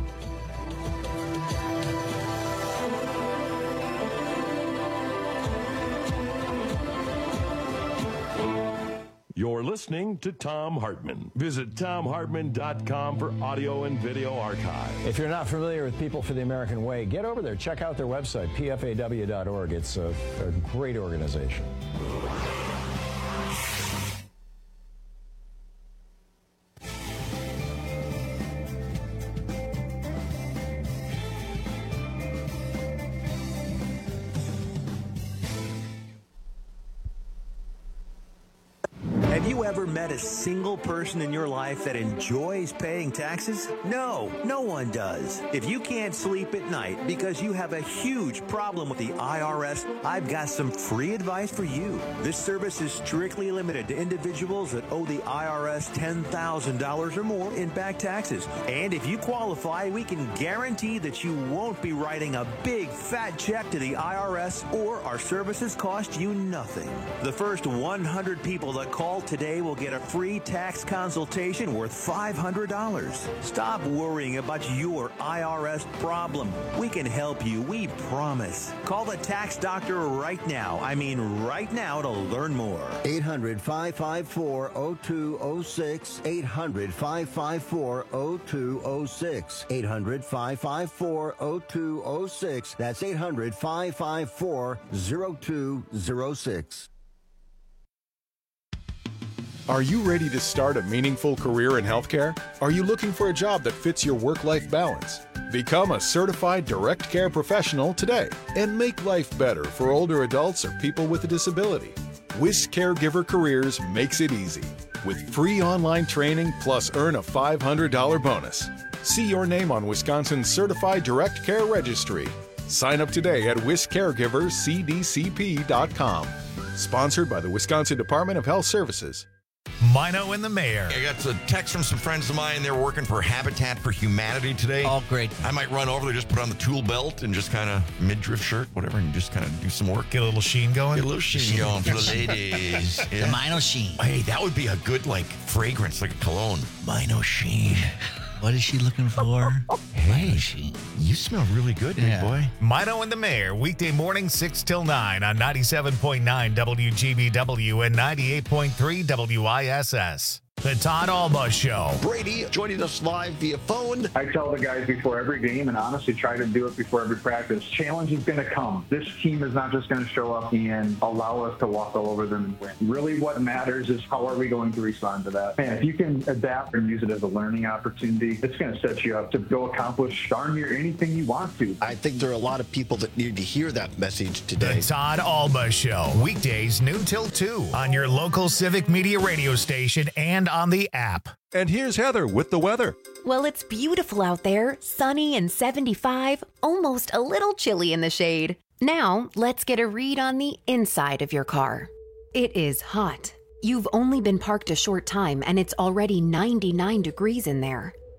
You're listening to Thom Hartmann. Visit Thom Hartmann dot com for audio and video archive. If you're not familiar with People for the American Way, get over there. Check out their website, P F A W dot org. It's a, a great organization. Have you ever met a single person in your life that enjoys paying taxes? No, no one does. If you can't sleep at night because you have a huge problem with the I R S, I've got some free advice for you. This service is strictly limited to individuals that owe the I R S ten thousand dollars or more in back taxes. And if you qualify, we can guarantee that you won't be writing a big fat check to the I R S, or our services cost you nothing. The first one hundred people that call today will get a free tax consultation worth five hundred dollars. Stop worrying about your I R S problem. We can help you, we promise. Call the tax doctor right now. I mean right now to learn more. eight hundred, five five four, zero two zero six. eight hundred, five five four, zero two zero six. eight hundred, five five four, zero two zero six. That's eight hundred, five five four, zero two zero six. Are you ready to start a meaningful career in healthcare? Are you looking for a job that fits your work-life balance? Become a certified direct care professional today and make life better for older adults or people with a disability. Wisc Caregiver Careers makes it easy with free online training plus earn a five hundred dollars bonus. See your name on Wisconsin's Certified Direct Care Registry. Sign up today at wisc caregivers c d c p dot com. Sponsored by the Wisconsin Department of Health Services. Mino and the Mayor. I got a text from some friends of mine. They're working for Habitat for Humanity today. Oh, great. I might run over there, just put on the tool belt and just kind of midriff shirt, whatever, and just kind of do some work. Get a little sheen going. Get a little sheen going for the ladies. Yeah. The Mino Sheen. Hey, that would be a good, like, fragrance, like a cologne. Mino Sheen. What is she looking for? Hey, she, you smell really good, Yeah. big boy. Mino and the Mayor, weekday morning six till nine on ninety-seven point nine W G B W and ninety-eight point three W I S S. The Todd Alba Show. Brady joining us live via phone. I tell the guys before every game, and honestly try to do it before every practice, challenge is going to come. This team is not just going to show up and allow us to walk all over them and win. Really what matters is how are we going to respond to that. And if you can adapt and use it as a learning opportunity, it's going to set you up to go accomplish darn near anything you want to. I think there are a lot of people that need to hear that message today. The Todd Alba Show. Weekdays noon till two on your local Civic Media radio station and on the app. And here's Heather with the weather. Well, it's beautiful out there, sunny and seventy-five, almost a little chilly in the shade. Now, let's get a read on the inside of your car. It is hot. You've only been parked a short time and it's already ninety-nine degrees in there.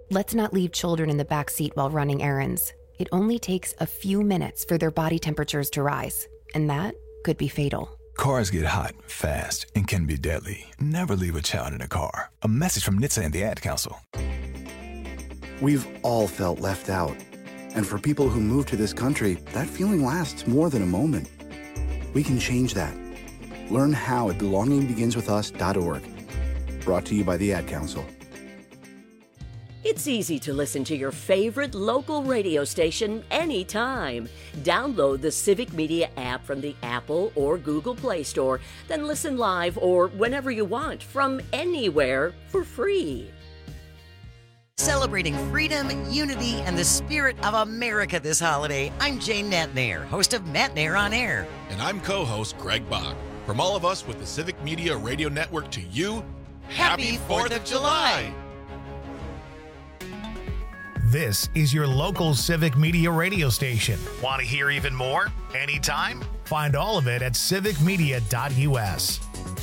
Let's not leave children in the back seat while running errands. It only takes a few minutes for their body temperatures to rise, and that could be fatal. Cars get hot, fast, and can be deadly. Never leave a child in a car. A message from N H T S A and the Ad Council. We've all felt left out. And for people who move to this country, that feeling lasts more than a moment. We can change that. Learn how at belonging begins with us dot org. Brought to you by the Ad Council. It's easy to listen to your favorite local radio station anytime. Download the Civic Media app from the Apple or Google Play Store, then listen live or whenever you want from anywhere for free. Celebrating freedom, unity, and the spirit of America this holiday, I'm Jane Natnair, host of Natnair on Air. And I'm co-host Greg Bach. From all of us with the Civic Media Radio Network to you, Happy fourth of July! This is your local Civic Media radio station. Want to hear even more? Anytime? Find all of it at civic media dot U S.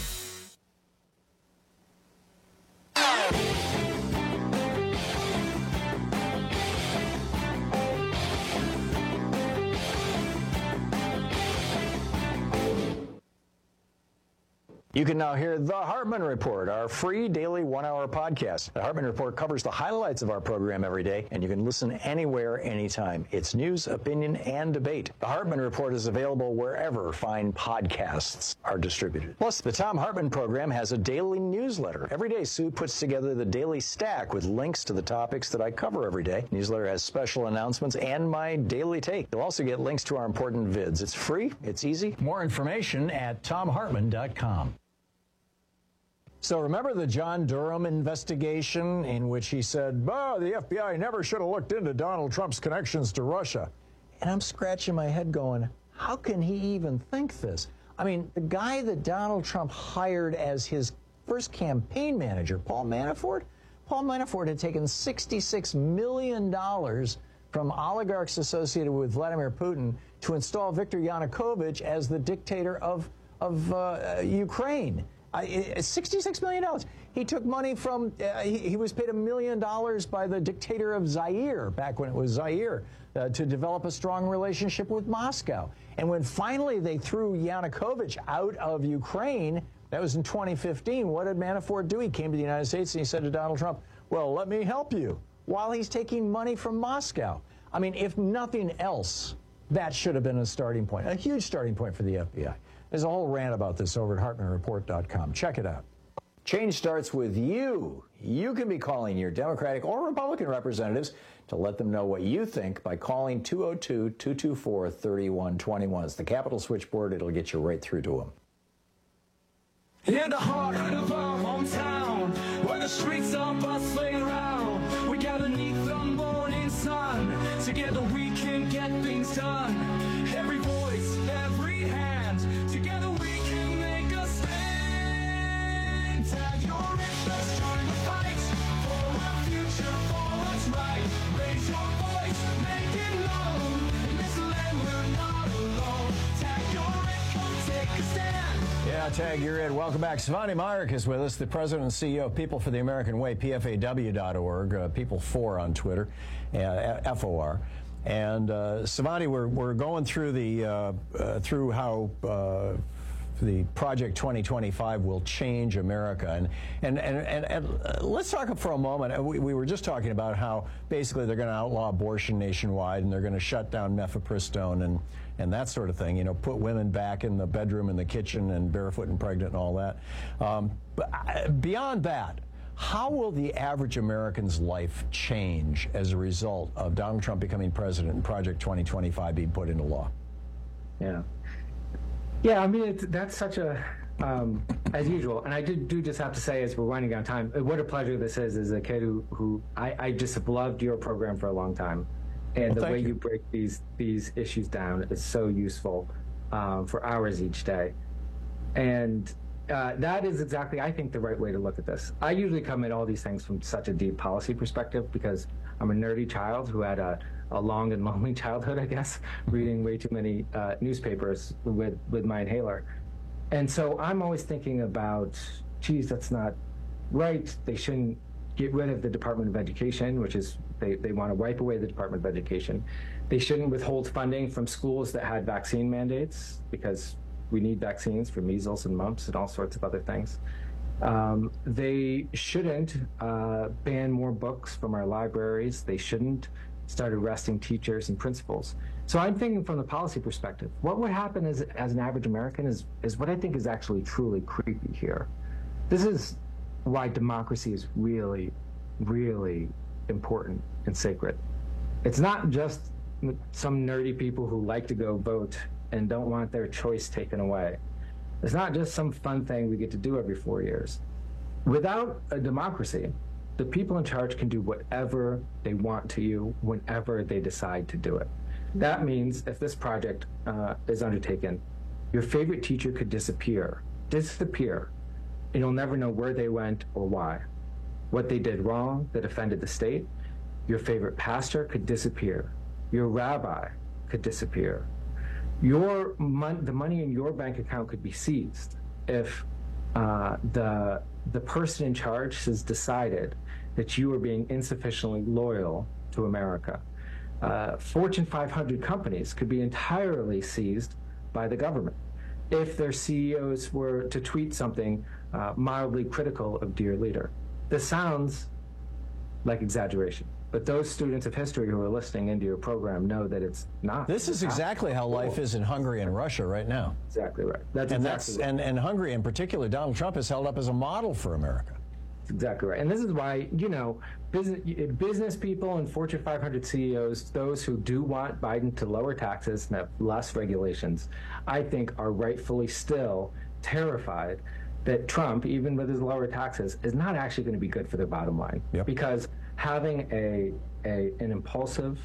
You can now hear The Hartman Report, our free daily one-hour podcast. The Hartman Report covers the highlights of our program every day, and you can listen anywhere, anytime. It's news, opinion, and debate. The Hartman Report is available wherever fine podcasts are distributed. Plus, the Thom Hartman program has a daily newsletter. Every day, Sue puts together the daily stack with links to the topics that I cover every day. The newsletter has special announcements and my daily take. You'll also get links to our important vids. It's free, it's easy. More information at tom hartman dot com. So remember the John Durham investigation in which he said, oh, the F B I never should have looked into Donald Trump's connections to Russia. And I'm scratching my head going, how can he even think this? I mean, the guy that Donald Trump hired as his first campaign manager, Paul Manafort, Paul Manafort had taken sixty-six million dollars from oligarchs associated with Vladimir Putin to install Viktor Yanukovych as the dictator of, of uh, Ukraine. I, sixty-six million dollars. He took money from, uh, he, he was paid a million dollars by the dictator of Zaire, back when it was Zaire, uh, to develop a strong relationship with Moscow. And when finally they threw Yanukovych out of Ukraine, that was in twenty fifteen, what did Manafort do? He came to the United States and he said to Donald Trump, well, let me help you, while he's taking money from Moscow. I mean, if nothing else, that should have been a starting point, a huge starting point for the F B I. There's a whole rant about this over at hartman report dot com. Check it out. Change starts with you. You can be calling your Democratic or Republican representatives to let them know what you think by calling two oh two, two two four, three one two one. It's the Capitol switchboard. It'll get you right through to them. In the heart of our hometown, where the streets are bustling around, we gather neath the morning sun. Together we can get things done. Every voice, every hand, together we can make a stand. Tag your interest, join the fight for our future, for what's right. Raise your voice, make it known. In this land we're not alone. Tag your income, take a stand. Yeah, tag you're in. Welcome back. Svante Myrick is with us, the president and C E O of People for the American Way, P F A W dot org, uh, People four on Twitter, uh, F O R. And uh, Svante, we're we're going through the uh, uh, through how uh, the Project twenty twenty-five will change America, and and and, and, and uh, let's talk for a moment. We, we were just talking about how basically they're going to outlaw abortion nationwide, and they're going to shut down mifepristone and and that sort of thing. You know, put women back in the bedroom, in the kitchen, and barefoot and pregnant, and all that. Um, but beyond that, how will the average American's life change as a result of Donald Trump becoming president and Project twenty twenty-five being put into law? Yeah. Yeah, I mean, it's, that's such a, um, as usual, and I do, do just have to say, as we're winding down time, what a pleasure this is, as a kid who, who I, I just have loved your program for a long time. And well, the way you. you break these these issues down is so useful um, for hours each day. And uh, that is exactly, I think, the right way to look at this. I usually come at all these things from such a deep policy perspective because I'm a nerdy child who had a, a long and lonely childhood, I guess, reading way too many uh, newspapers with, with my inhaler. And so I'm always thinking about, geez, that's not right. They shouldn't get rid of the Department of Education, which is they, they want to wipe away the Department of Education. They shouldn't withhold funding from schools that had vaccine mandates, because we need vaccines for measles and mumps and all sorts of other things. Um, they shouldn't uh, ban more books from our libraries. They shouldn't start arresting teachers and principals. So I'm thinking from the policy perspective, what would happen as, as an average American is, is what I think is actually truly creepy here. This is why democracy is really, really important and sacred. It's not just some nerdy people who like to go vote and don't want their choice taken away. It's not just some fun thing we get to do every four years. Without a democracy, the people in charge can do whatever they want to you whenever they decide to do it. That means if this project uh, is undertaken, your favorite teacher could disappear, disappear, and you'll never know where they went or why. What they did wrong that offended the state, your favorite pastor could disappear. Your rabbi could disappear. Your mon- the money in your bank account could be seized if uh, the the person in charge has decided that you are being insufficiently loyal to America. Uh, Fortune five hundred companies could be entirely seized by the government if their C E Os were to tweet something uh, mildly critical of dear leader. This sounds like exaggeration, but those students of history who are listening into your program know that it's not. This is exactly how life is in Hungary and Russia right now. Exactly right. That's and exactly that's right. and, and Hungary in particular, Donald Trump is held up as a model for America. That's exactly right. And this is why, you know, business, business people and Fortune five hundred C E Os, those who do want Biden to lower taxes and have less regulations, I think are rightfully still terrified that Trump, even with his lower taxes, is not actually going to be good for their bottom line. Yep. Because having a, a an impulsive,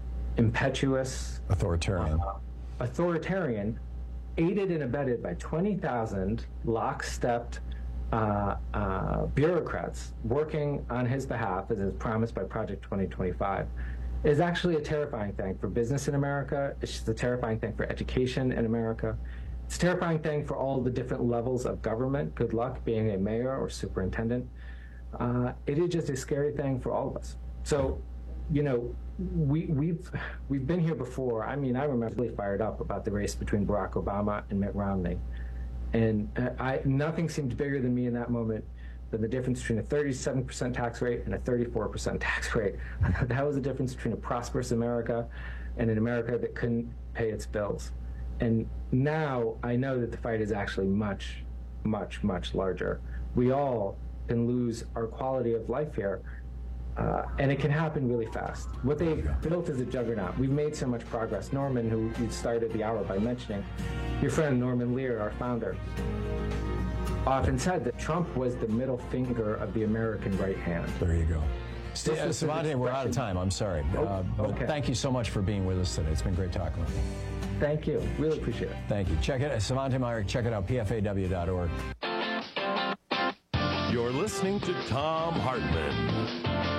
impetuous, authoritarian, uh, authoritarian, aided and abetted by twenty thousand lockstepped uh, uh, bureaucrats working on his behalf, as is promised by Project twenty twenty-five, is actually a terrifying thing for business in America. It's just a terrifying thing for education in America. It's a terrifying thing for all the different levels of government. Good luck being a mayor or superintendent. Uh, it is just a scary thing for all of us. So, you know, we, we've we've been here before. I mean, I remember really fired up about the race between Barack Obama and Mitt Romney, and I nothing seemed bigger than me in that moment than the difference between a thirty-seven percent tax rate and a thirty-four percent tax rate. That was the difference between a prosperous America and an America that couldn't pay its bills. And now I know that the fight is actually much, much, much larger. We all can lose our quality of life here, uh, and it can happen really fast. What they've built is a juggernaut. We've made so much progress. Norman, who you started the hour by mentioning, your friend Norman Lear, our founder, often said that Trump was the middle finger of the American right hand. There you go. St- uh, Savante, we're out of time. I'm sorry. Oh, uh, but okay. Thank you so much for being with us today. It's been great talking with you. Thank you. Really appreciate it. Thank you. Check it out. Savante Myrick, check it out, P F A W dot org. You're listening to Thom Hartmann.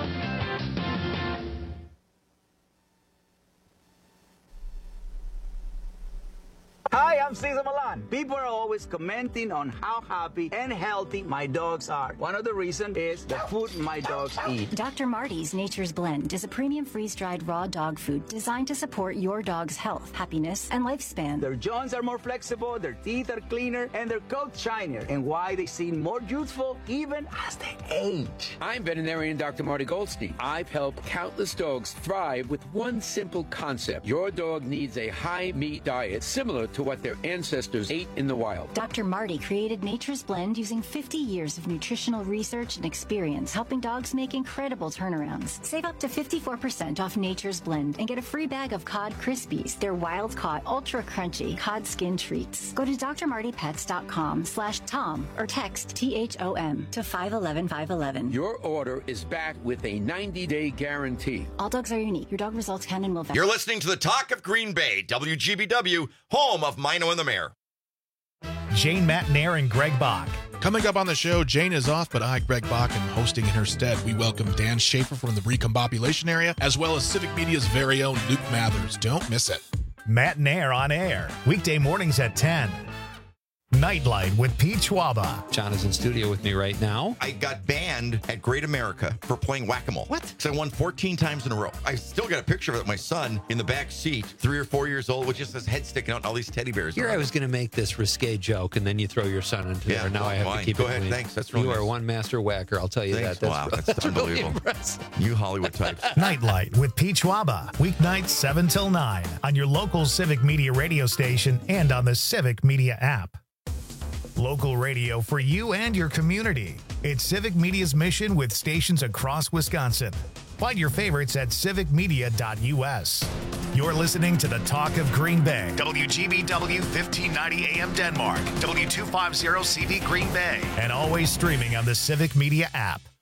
Hi, I'm Cesar Milan. People are always commenting on how happy and healthy my dogs are. One of the reasons is the food my dogs eat. Doctor Marty's Nature's Blend is a premium freeze-dried raw dog food designed to support your dog's health, happiness, and lifespan. Their joints are more flexible, their teeth are cleaner, and their coats shinier, and why they seem more youthful even as they age. I'm veterinarian Doctor Marty Goldstein. I've helped countless dogs thrive with one simple concept. Your dog needs a high-meat diet similar to what their ancestors ate in the wild. Doctor Marty created Nature's Blend using fifty years of nutritional research and experience, helping dogs make incredible turnarounds. Save up to fifty-four percent off Nature's Blend and get a free bag of Cod Krispies, their wild-caught, ultra-crunchy cod skin treats. Go to D R marty pets dot com slash Tom or text T H O M to five one one five one one. Your order is backed with a ninety-day guarantee. All dogs are unique. Your dog results can and will vary. You're listening to the Talk of Green Bay, W G B W, home of Mino and the Mayor. Jane Matnair and Greg Bach. Coming up on the show, Jane is off, but I, Greg Bach, am hosting in her stead. We welcome Dan Schaefer from the Recombobulation area, as well as Civic Media's very own Luke Mathers. Don't miss it. Matnair on air, weekday mornings at ten. Nightlight with Pete Schwaba. John is in studio with me right now. I got banned at Great America for playing whack-a-mole. What? Because I won fourteen times in a row. I still got a picture of it, my son in the back seat, three or four years old, with just his head sticking out and all these teddy bears. Here I was going to make this risque joke, and then you throw your son into Yeah, there. Now well, I have fine. to keep Go it ahead. clean. Thanks. That's really You nice. are one master whacker. I'll tell you Thanks. that. Wow, that's, that's really unbelievable. impressive. You Hollywood types. Nightlight with Pete Schwaba. Weeknights seven till nine on your local Civic Media radio station and on the Civic Media app. Local radio for you and your community. It's Civic Media's mission with stations across Wisconsin. Find your favorites at civic media dot u s. You're listening to the Talk of Green Bay. W G B W fifteen ninety A M Denmark. W two fifty C V Green Bay. And always streaming on the Civic Media app.